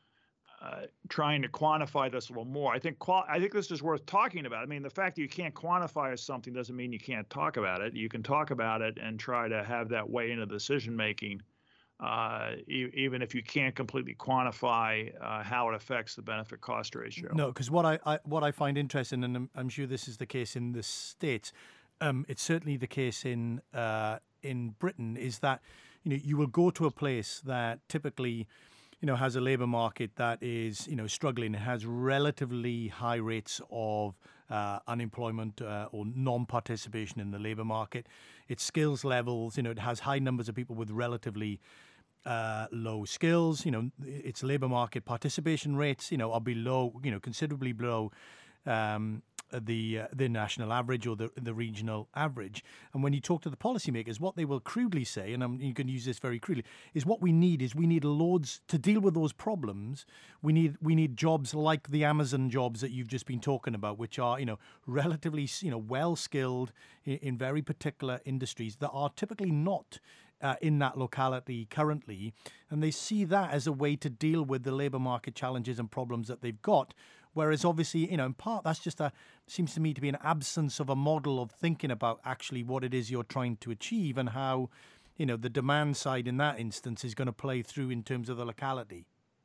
uh, trying to quantify this a little more. I think qual- I think this is worth talking about. I mean, the fact that you can't quantify something doesn't mean you can't talk about it. You can talk about it and try to have that weigh into decision making. Uh, e- even if you can't completely quantify uh, how it affects the benefit cost ratio. No, because what I, I what I find interesting, and I'm, I'm sure this is the case in the States, um, it's certainly the case in uh, in Britain, is that you know you will go to a place that typically you know has a labour market that is you know struggling, it has relatively high rates of uh, unemployment uh, or non-participation in the labour market. Its skills levels, you know, it has high numbers of people with relatively Uh, low skills, you know, its labour market participation rates, you know, are below, you know, considerably below um, the uh, the national average or the the regional average. And when you talk to the policymakers, what they will crudely say, and I'm, you can use this very crudely, is what we need is we need loads to deal with those problems. We need we need jobs like the Amazon jobs that you've just been talking about, which are, you know, relatively, you know, well skilled in, in very particular industries that are typically not Uh, in that locality currently, and they see that as a way to deal with the labour market challenges and problems that they've got. Whereas obviously, you know, in part that's just a, seems to me to be an absence of a model of thinking about actually what it is you're trying to achieve and how, you know, the demand side in that instance is going to play through in terms of the locality.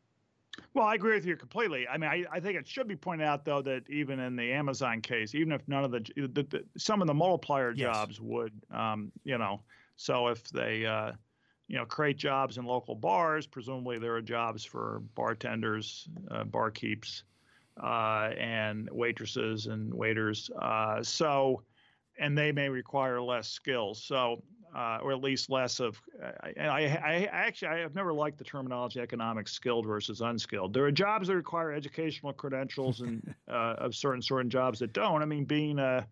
Well, I agree with you completely. I mean, I, I think it should be pointed out, though, that even in the Amazon case, even if none of the, the, the some of the multiplier Yes. jobs would, um, you know, so if they, uh, you know, create jobs in local bars, presumably there are jobs for bartenders, uh, barkeeps, uh, and waitresses and waiters. Uh, so, and they may require less skills. So, uh, or at least less of, uh, and I, I, I actually, I have never liked the terminology economic skilled versus unskilled. There are jobs that require educational credentials and uh, of certain certain jobs that don't. I mean, being a,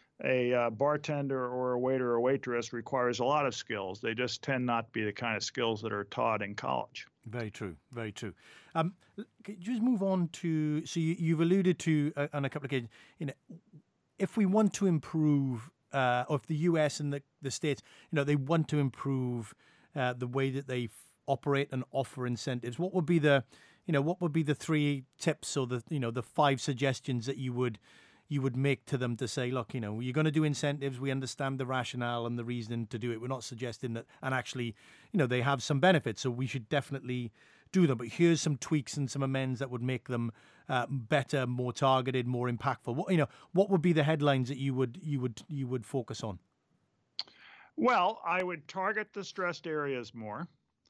a uh, bartender or a waiter or waitress requires a lot of skills. They just tend not to be the kind of skills that are taught in college. Very true. Very true. Um, could you just move on to, so you, you've alluded to uh, on a couple of occasions, you know, if we want to improve, uh, or if the U S and the, the states, you know, they want to improve uh, the way that they f- operate and offer incentives, what would be the, you know, what would be the three tips or the, you know, the five suggestions that you would you would make to them to say, look, you know, you're going to do incentives. We understand the rationale and the reason to do it. We're not suggesting that, and actually, you know, they have some benefits, so we should definitely do them. But here's some tweaks and some amends that would make them uh, better, more targeted, more impactful. What, you know, what would be the headlines that you would you would you would focus on? Well, I would target the stressed areas more,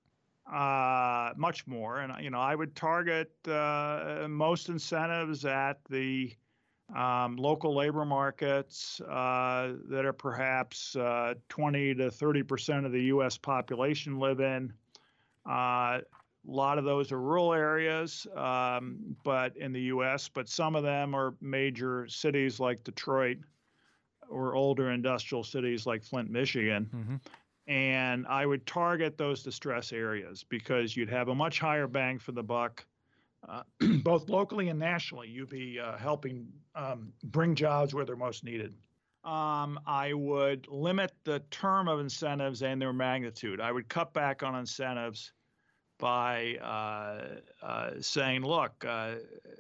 uh, much more, and you know, I would target uh, most incentives at the Um, local labor markets uh, that are perhaps uh, twenty to thirty percent of the U S population live in. Uh, a lot of those are rural areas, um, but in the U S, but some of them are major cities like Detroit or older industrial cities like Flint, Michigan. Mm-hmm. And I would target those distress areas because you'd have a much higher bang for the buck. Uh, both locally and nationally, you'd be uh, helping um, bring jobs where they're most needed. Um, I would limit the term of incentives and their magnitude. I would cut back on incentives by uh, uh, saying, look, uh,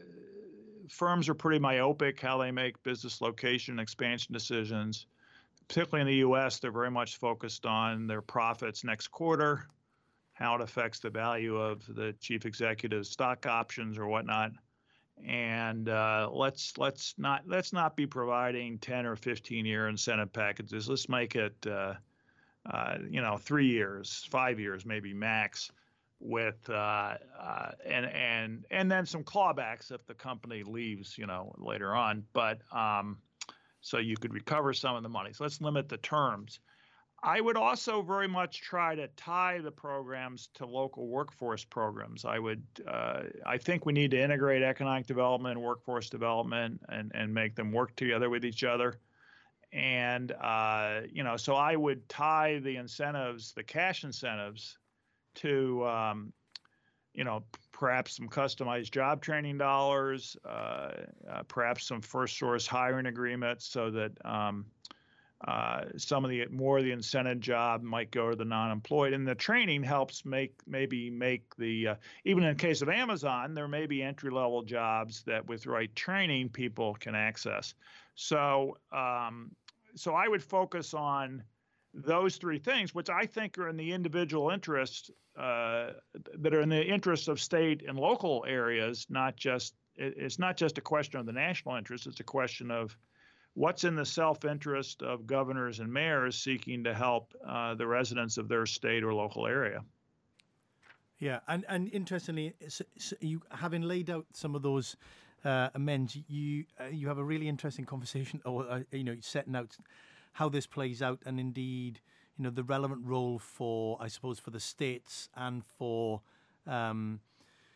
firms are pretty myopic how they make business location expansion decisions. Particularly in the U S, they're very much focused on their profits next quarter, how it affects the value of the chief executive's stock options or whatnot. And uh, let's let's not let's not be providing ten or fifteen year incentive packages. Let's make it uh, uh, you know three years, five years maybe max, with uh, uh, and and and then some clawbacks if the company leaves, you know, later on. But um, so you could recover some of the money. So let's limit the terms. I would also very much try to tie the programs to local workforce programs. I would, uh, I think we need to integrate economic development and workforce development and, and make them work together with each other. And, uh, you know, so I would tie the incentives, the cash incentives to, um, you know, perhaps some customized job training dollars, uh, uh, perhaps some first source hiring agreements so that, um, Uh, some of the more of the incentive job might go to the non-employed, and the training helps make maybe make the uh, even in the case of Amazon, there may be entry-level jobs that with right training people can access. So, um, so I would focus on those three things, which I think are in the individual interest uh, that are in the interest of state and local areas. Not just it's not just a question of the national interest; it's a question of what's in the self-interest of governors and mayors seeking to help uh, the residents of their state or local area. Yeah, and and interestingly, so, so you having laid out some of those uh, amends, you uh, you have a really interesting conversation, or uh, you know, setting out how this plays out, and indeed, you know, the relevant role for, I suppose, for the states and for. Um,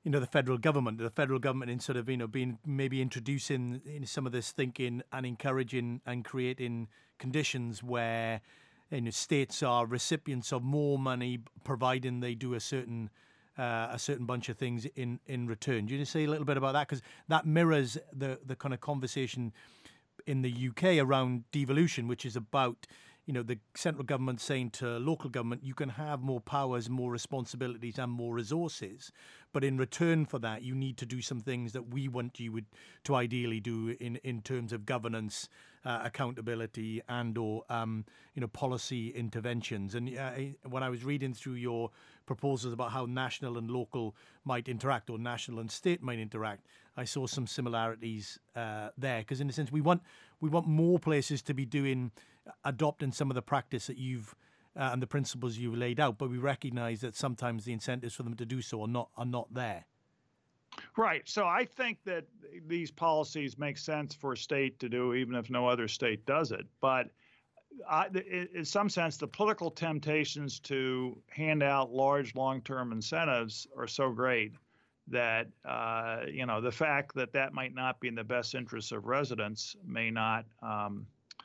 you know, the federal government, the federal government in sort of, you know, being maybe introducing in some of this thinking and encouraging and creating conditions where, you know, states are recipients of more money, providing they do a certain uh, a certain bunch of things in, in return. Do you just say a little bit about that? Because that mirrors the the kind of conversation in the U K around devolution, which is about, you know, the central government saying to local government, you can have more powers, more responsibilities and more resources. But in return for that, you need to do some things that we want you would, to ideally do in, in terms of governance, uh, accountability and or, um, you know, policy interventions. And uh, when I was reading through your proposals about how national and local might interact or national and state might interact, I saw some similarities uh, there. Because in a sense, we want we want more places to be doing, adopting some of the practice that you've uh, and the principles you've laid out, but we recognize that sometimes the incentives for them to do so are not are not there. Right. So I think that these policies make sense for a state to do, even if no other state does it. But I, in some sense, the political temptations to hand out large long-term incentives are so great that, uh, you know, the fact that that might not be in the best interests of residents may not um,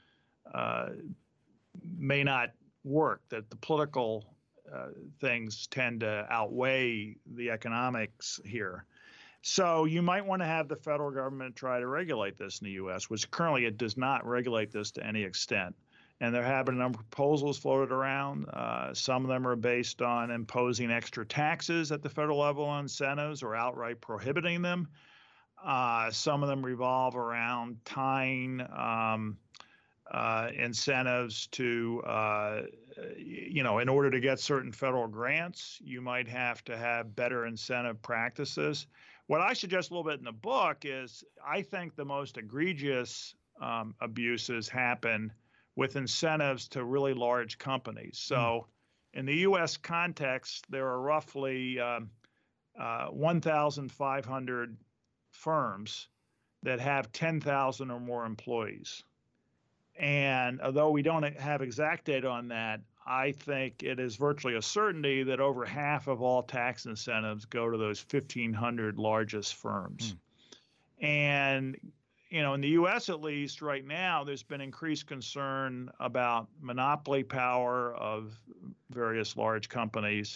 uh, may not work, that the political uh, things tend to outweigh the economics here. So you might want to have the federal government try to regulate this in the U S, which currently it does not regulate this to any extent. And there have been a number of proposals floated around. Uh, some of them are based on imposing extra taxes at the federal level on incentives or outright prohibiting them. Uh, some of them revolve around tying um, uh, incentives to, uh, you know, in order to get certain federal grants, you might have to have better incentive practices. What I suggest a little bit in the book is I think the most egregious um, abuses happen with incentives to really large companies. So mm. in the U S context, there are roughly um, uh, one thousand five hundred firms that have ten thousand or more employees. And although we don't have exact data on that, I think it is virtually a certainty that over half of all tax incentives go to those fifteen hundred largest firms. Mm. And you know, in the U S at least right now, there's been increased concern about monopoly power of various large companies,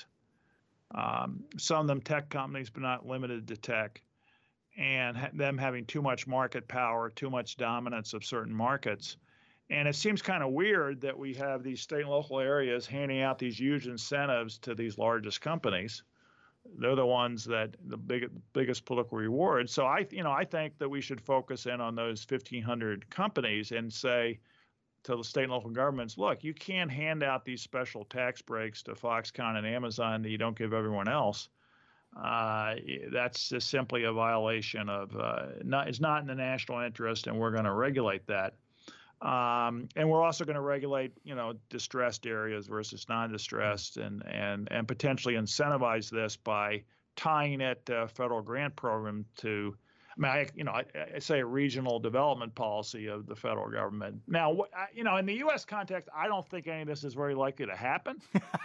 um, some of them tech companies, but not limited to tech, and ha- them having too much market power, too much dominance of certain markets. And it seems kind of weird that we have these state and local areas handing out these huge incentives to these largest companies. They're the ones that the big, biggest political reward. So I, you know, I think that we should focus in on those fifteen hundred companies and say to the state and local governments, look, you can't hand out these special tax breaks to Foxconn and Amazon that you don't give everyone else. Uh, that's just simply a violation of, uh, not, it's not in the national interest, and we're going to regulate that. Um, and we're also going to regulate, you know, distressed areas versus non-distressed, and and and potentially incentivize this by tying it to a federal grant program to, I mean, I, you know, I, I say a regional development policy of the federal government. Now, you know, in the U S context, I don't think any of this is very likely to happen.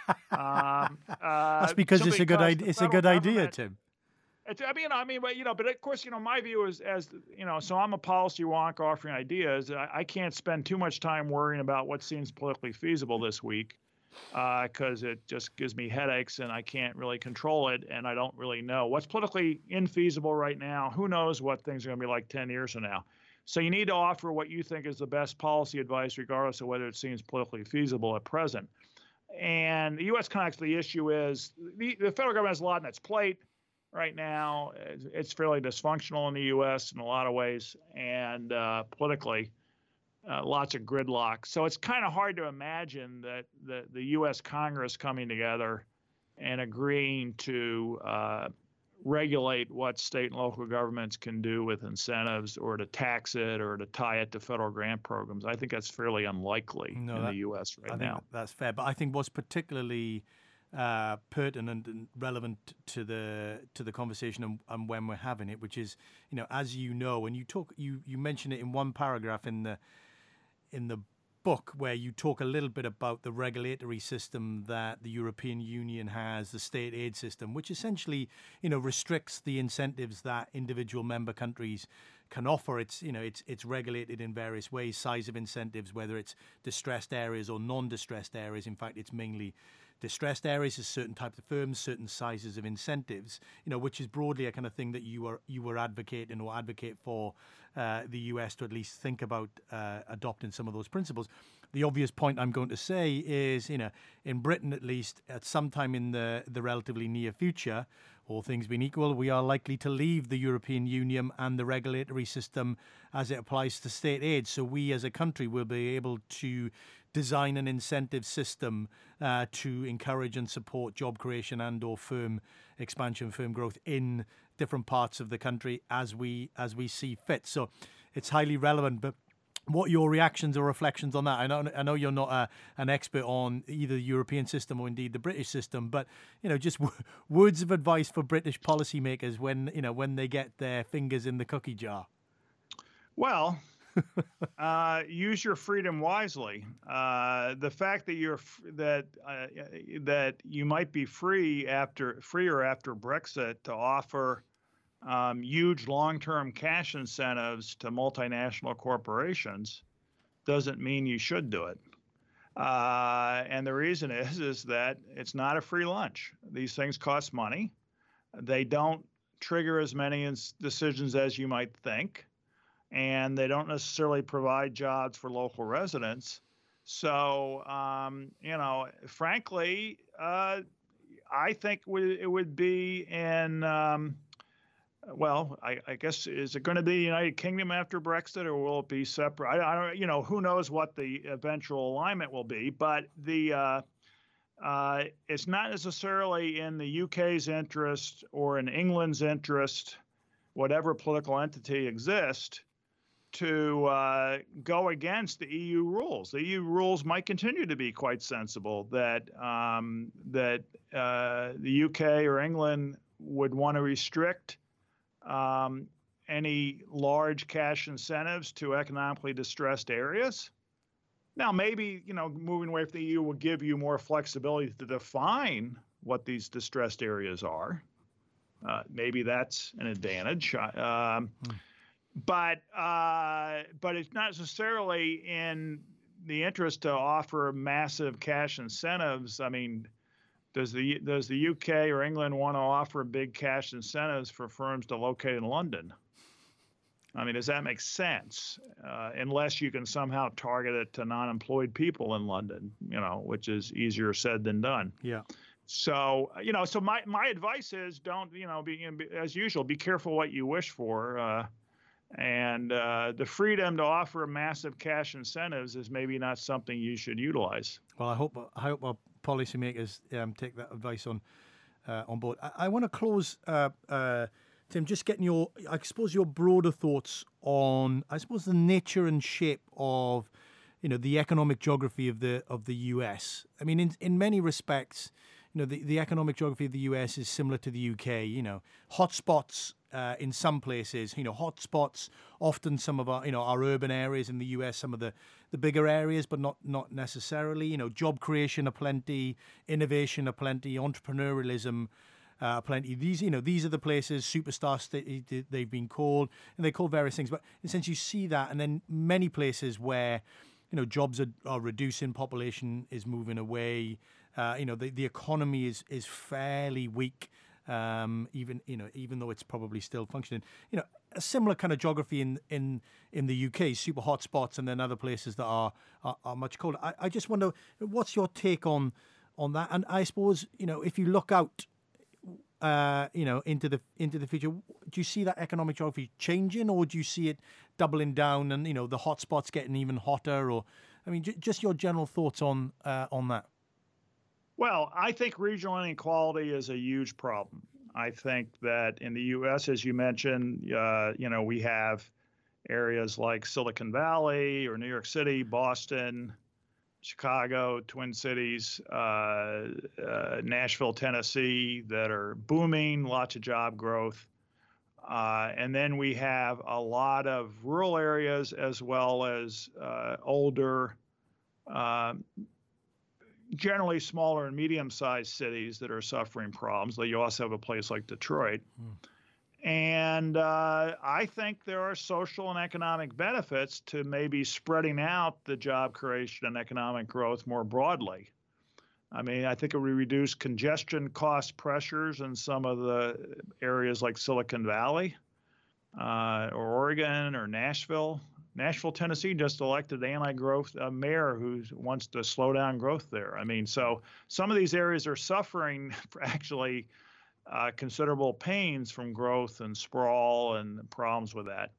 um, uh, That's because it's a good idea. It's a good idea, Tim. It's, I mean, I mean, but you know, but of course, you know, my view is, as you know, so I'm a policy wonk offering ideas. I, I can't spend too much time worrying about what seems politically feasible this week, because uh, it just gives me headaches, and I can't really control it, and I don't really know what's politically infeasible right now. Who knows what things are going to be like ten years from now? So you need to offer what you think is the best policy advice, regardless of whether it seems politically feasible at present. And the U S context, the issue is the, the federal government has a lot on its plate. Right now, it's fairly dysfunctional in the U S in a lot of ways, and uh, politically, uh, lots of gridlock. So it's kind of hard to imagine that the, the U S Congress coming together and agreeing to uh, regulate what state and local governments can do with incentives, or to tax it, or to tie it to federal grant programs. I think that's fairly unlikely no, in that, the U S right I now. Think that's fair, but I think what's particularly Uh, pertinent and relevant to the to the conversation and, and when we're having it, which is, you know, as you know, and you talk, you you mention it in one paragraph in the in the book where you talk a little bit about the regulatory system that the European Union has, the state aid system, which essentially, you know, restricts the incentives that individual member countries can offer. It's, you know, it's it's regulated in various ways, size of incentives, whether it's distressed areas or non-distressed areas. In fact, it's mainly distressed areas, is certain types of firms, certain sizes of incentives, you know, which is broadly a kind of thing that you were you were advocating or advocate for uh, the U S to at least think about uh, adopting some of those principles. The obvious point I'm going to say is, you know, in Britain at least, at some time in the the relatively near future, all things being equal, we are likely to leave the European Union and the regulatory system as it applies to state aid. So we as a country will be able to design an incentive system uh, to encourage and support job creation and or firm expansion, firm growth in different parts of the country as we as we see fit. So it's highly relevant. But what your reactions or reflections on that? I know I know you're not a, an expert on either the European system or indeed the British system, but you know, just w- words of advice for British policymakers when you know when they get their fingers in the cookie jar. Well, uh, use your freedom wisely. Uh, the fact that you're that uh, that you might be free after freer after Brexit to offer um, huge long-term cash incentives to multinational corporations doesn't mean you should do it. Uh, and the reason is is that it's not a free lunch. These things cost money. They don't trigger as many ins- decisions as you might think. And they don't necessarily provide jobs for local residents. So, um, you know, frankly, uh, I think it would be in, um, well, I, I guess, is it going to be the United Kingdom after Brexit, or will it be separate? I, I don't, you know, who knows what the eventual alignment will be, but the uh, uh, it's not necessarily in the U K's interest or in England's interest, whatever political entity exists, to uh, go against the E U rules. The E U rules might continue to be quite sensible, that um, that uh, the U K or England would want to restrict um, any large cash incentives to economically distressed areas. Now, maybe, you know, moving away from the E U will give you more flexibility to define what these distressed areas are. Uh, maybe that's an advantage. Um, hmm. But uh, but it's not necessarily in the interest to offer massive cash incentives. I mean, does the does the U K or England want to offer big cash incentives for firms to locate in London? I mean, does that make sense? Uh, unless you can somehow target it to non-employed people in London, you know, which is easier said than done. Yeah. So, you know, so my my advice is don't, you know, be, as usual, be careful what you wish for. Uh, And uh, the freedom to offer massive cash incentives is maybe not something you should utilize. Well, I hope I hope our policymakers um, take that advice on uh, on board. I, I want to close, uh, uh, Tim, just getting your, I suppose, your broader thoughts on, I suppose, the nature and shape of, you know, the economic geography of the of the U S. I mean, in in many respects, you know, the, the economic geography of the U S is similar to the U K. You know, hotspots. Uh, in some places, you know, hotspots, often some of our, you know, our urban areas in the U S, some of the, the bigger areas, but not not necessarily, you know, job creation aplenty, innovation aplenty, entrepreneurialism uh, aplenty. These, you know, these are the places, superstars, they, they've been called, and they call various things. But in a sense, you see that, and then many places where, you know, jobs are, are reducing, population is moving away, uh, you know, the, the economy is is fairly weak. Um, even you know, even though it's probably still functioning, you know, a similar kind of geography in in, in the U K, super hot spots, and then other places that are are, are much colder. I, I just wonder, what's your take on on that? And I suppose, you know, if you look out, uh, you know, into the into the future, do you see that economic geography changing, or do you see it doubling down, and you know, the hot spots getting even hotter? Or, I mean, j- just your general thoughts on uh, on that. Well, I think regional inequality is a huge problem. I think that in the U S, as you mentioned, uh, you know, we have areas like Silicon Valley or New York City, Boston, Chicago, Twin Cities, uh, uh, Nashville, Tennessee, that are booming, lots of job growth. Uh, and then we have a lot of rural areas as well as uh, older, uh, generally smaller and medium-sized cities that are suffering problems. You also have a place like Detroit. Mm. And uh, I think there are social and economic benefits to maybe spreading out the job creation and economic growth more broadly. I mean, I think it would reduce congestion cost pressures in some of the areas like Silicon Valley uh, or Oregon or Nashville. Nashville, Tennessee just elected an anti-growth uh, mayor who wants to slow down growth there. I mean, so some of these areas are suffering actually uh, considerable pains from growth and sprawl and problems with that.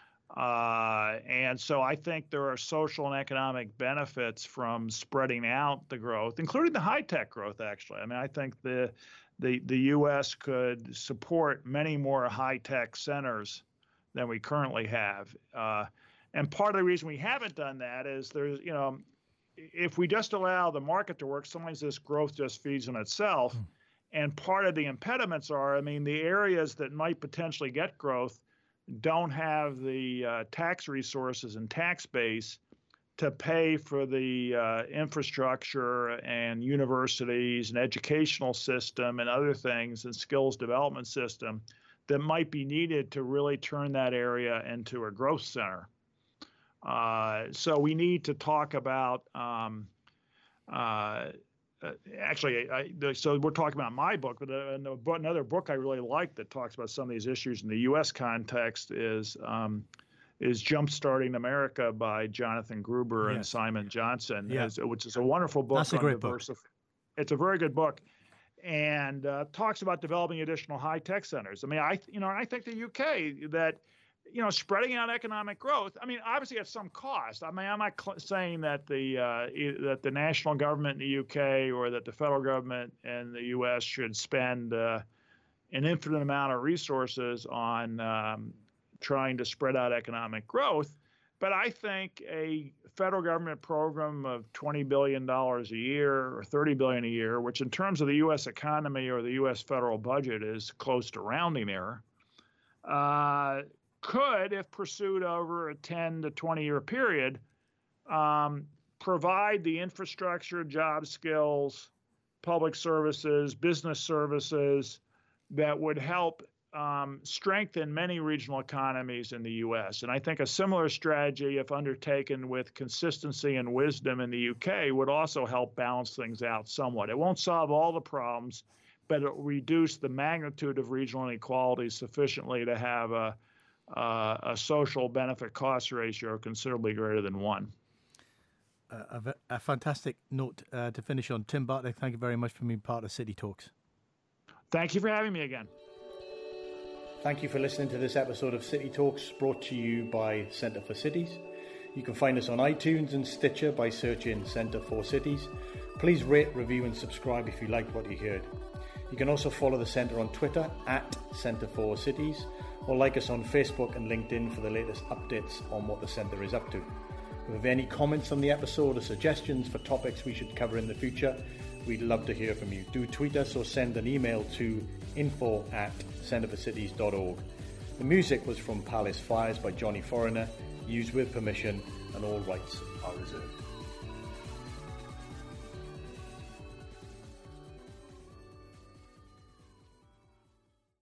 Uh, and so I think there are social and economic benefits from spreading out the growth, including the high-tech growth, actually. I mean, I think the the the U S could support many more high-tech centers than we currently have. Uh, and part of the reason we haven't done that is there's, you know, if we just allow the market to work, sometimes this growth just feeds on itself. Mm. And part of the impediments are, I mean, the areas that might potentially get growth don't have the uh, tax resources and tax base to pay for the uh, infrastructure and universities and educational system and other things and skills development system that might be needed to really turn that area into a growth center. Uh, so we need to talk about, um, uh, uh, actually, I, the, so we're talking about my book, but uh, another book I really like that talks about some of these issues in the U S context is um, is Jumpstarting America by Jonathan Gruber yes. and Simon Johnson, yeah. as, which is a wonderful book. That's a great book. It's a very good book. And uh, talks about developing additional high-tech centers. I mean, I you know, I think the U K that, you know, spreading out economic growth. I mean, obviously at some cost. I mean, I'm not cl- saying that the uh, that the national government in the U K or that the federal government in the U S should spend uh, an infinite amount of resources on um, trying to spread out economic growth. But I think a federal government program of twenty billion dollars a year or thirty billion dollars a year, which in terms of the U S economy or the U S federal budget is close to rounding error, uh, could, if pursued over a ten to twenty year period, um, provide the infrastructure, job skills, public services, business services that would help Um, strengthen many regional economies in the U S. And I think a similar strategy, if undertaken with consistency and wisdom in the U K, would also help balance things out somewhat. It won't solve all the problems, but it will reduce the magnitude of regional inequalities sufficiently to have a, a, a social benefit cost ratio considerably greater than one. Uh, a, a fantastic note uh, to finish on. Tim Bartlett, thank you very much for being part of City Talks. Thank you for having me again. Thank you for listening to this episode of City Talks, brought to you by Centre for Cities. You can find us on iTunes and Stitcher by searching Centre for Cities. Please rate, review and subscribe if you liked what you heard. You can also follow the Centre on Twitter at Centre for Cities, or like us on Facebook and LinkedIn for the latest updates on what the Centre is up to. If you have any comments on the episode or suggestions for topics we should cover in the future, we'd love to hear from you. Do tweet us or send an email to info at centre for cities dot org. The music was from Palace Fires by Johnny Foreigner, used with permission, and all rights are reserved.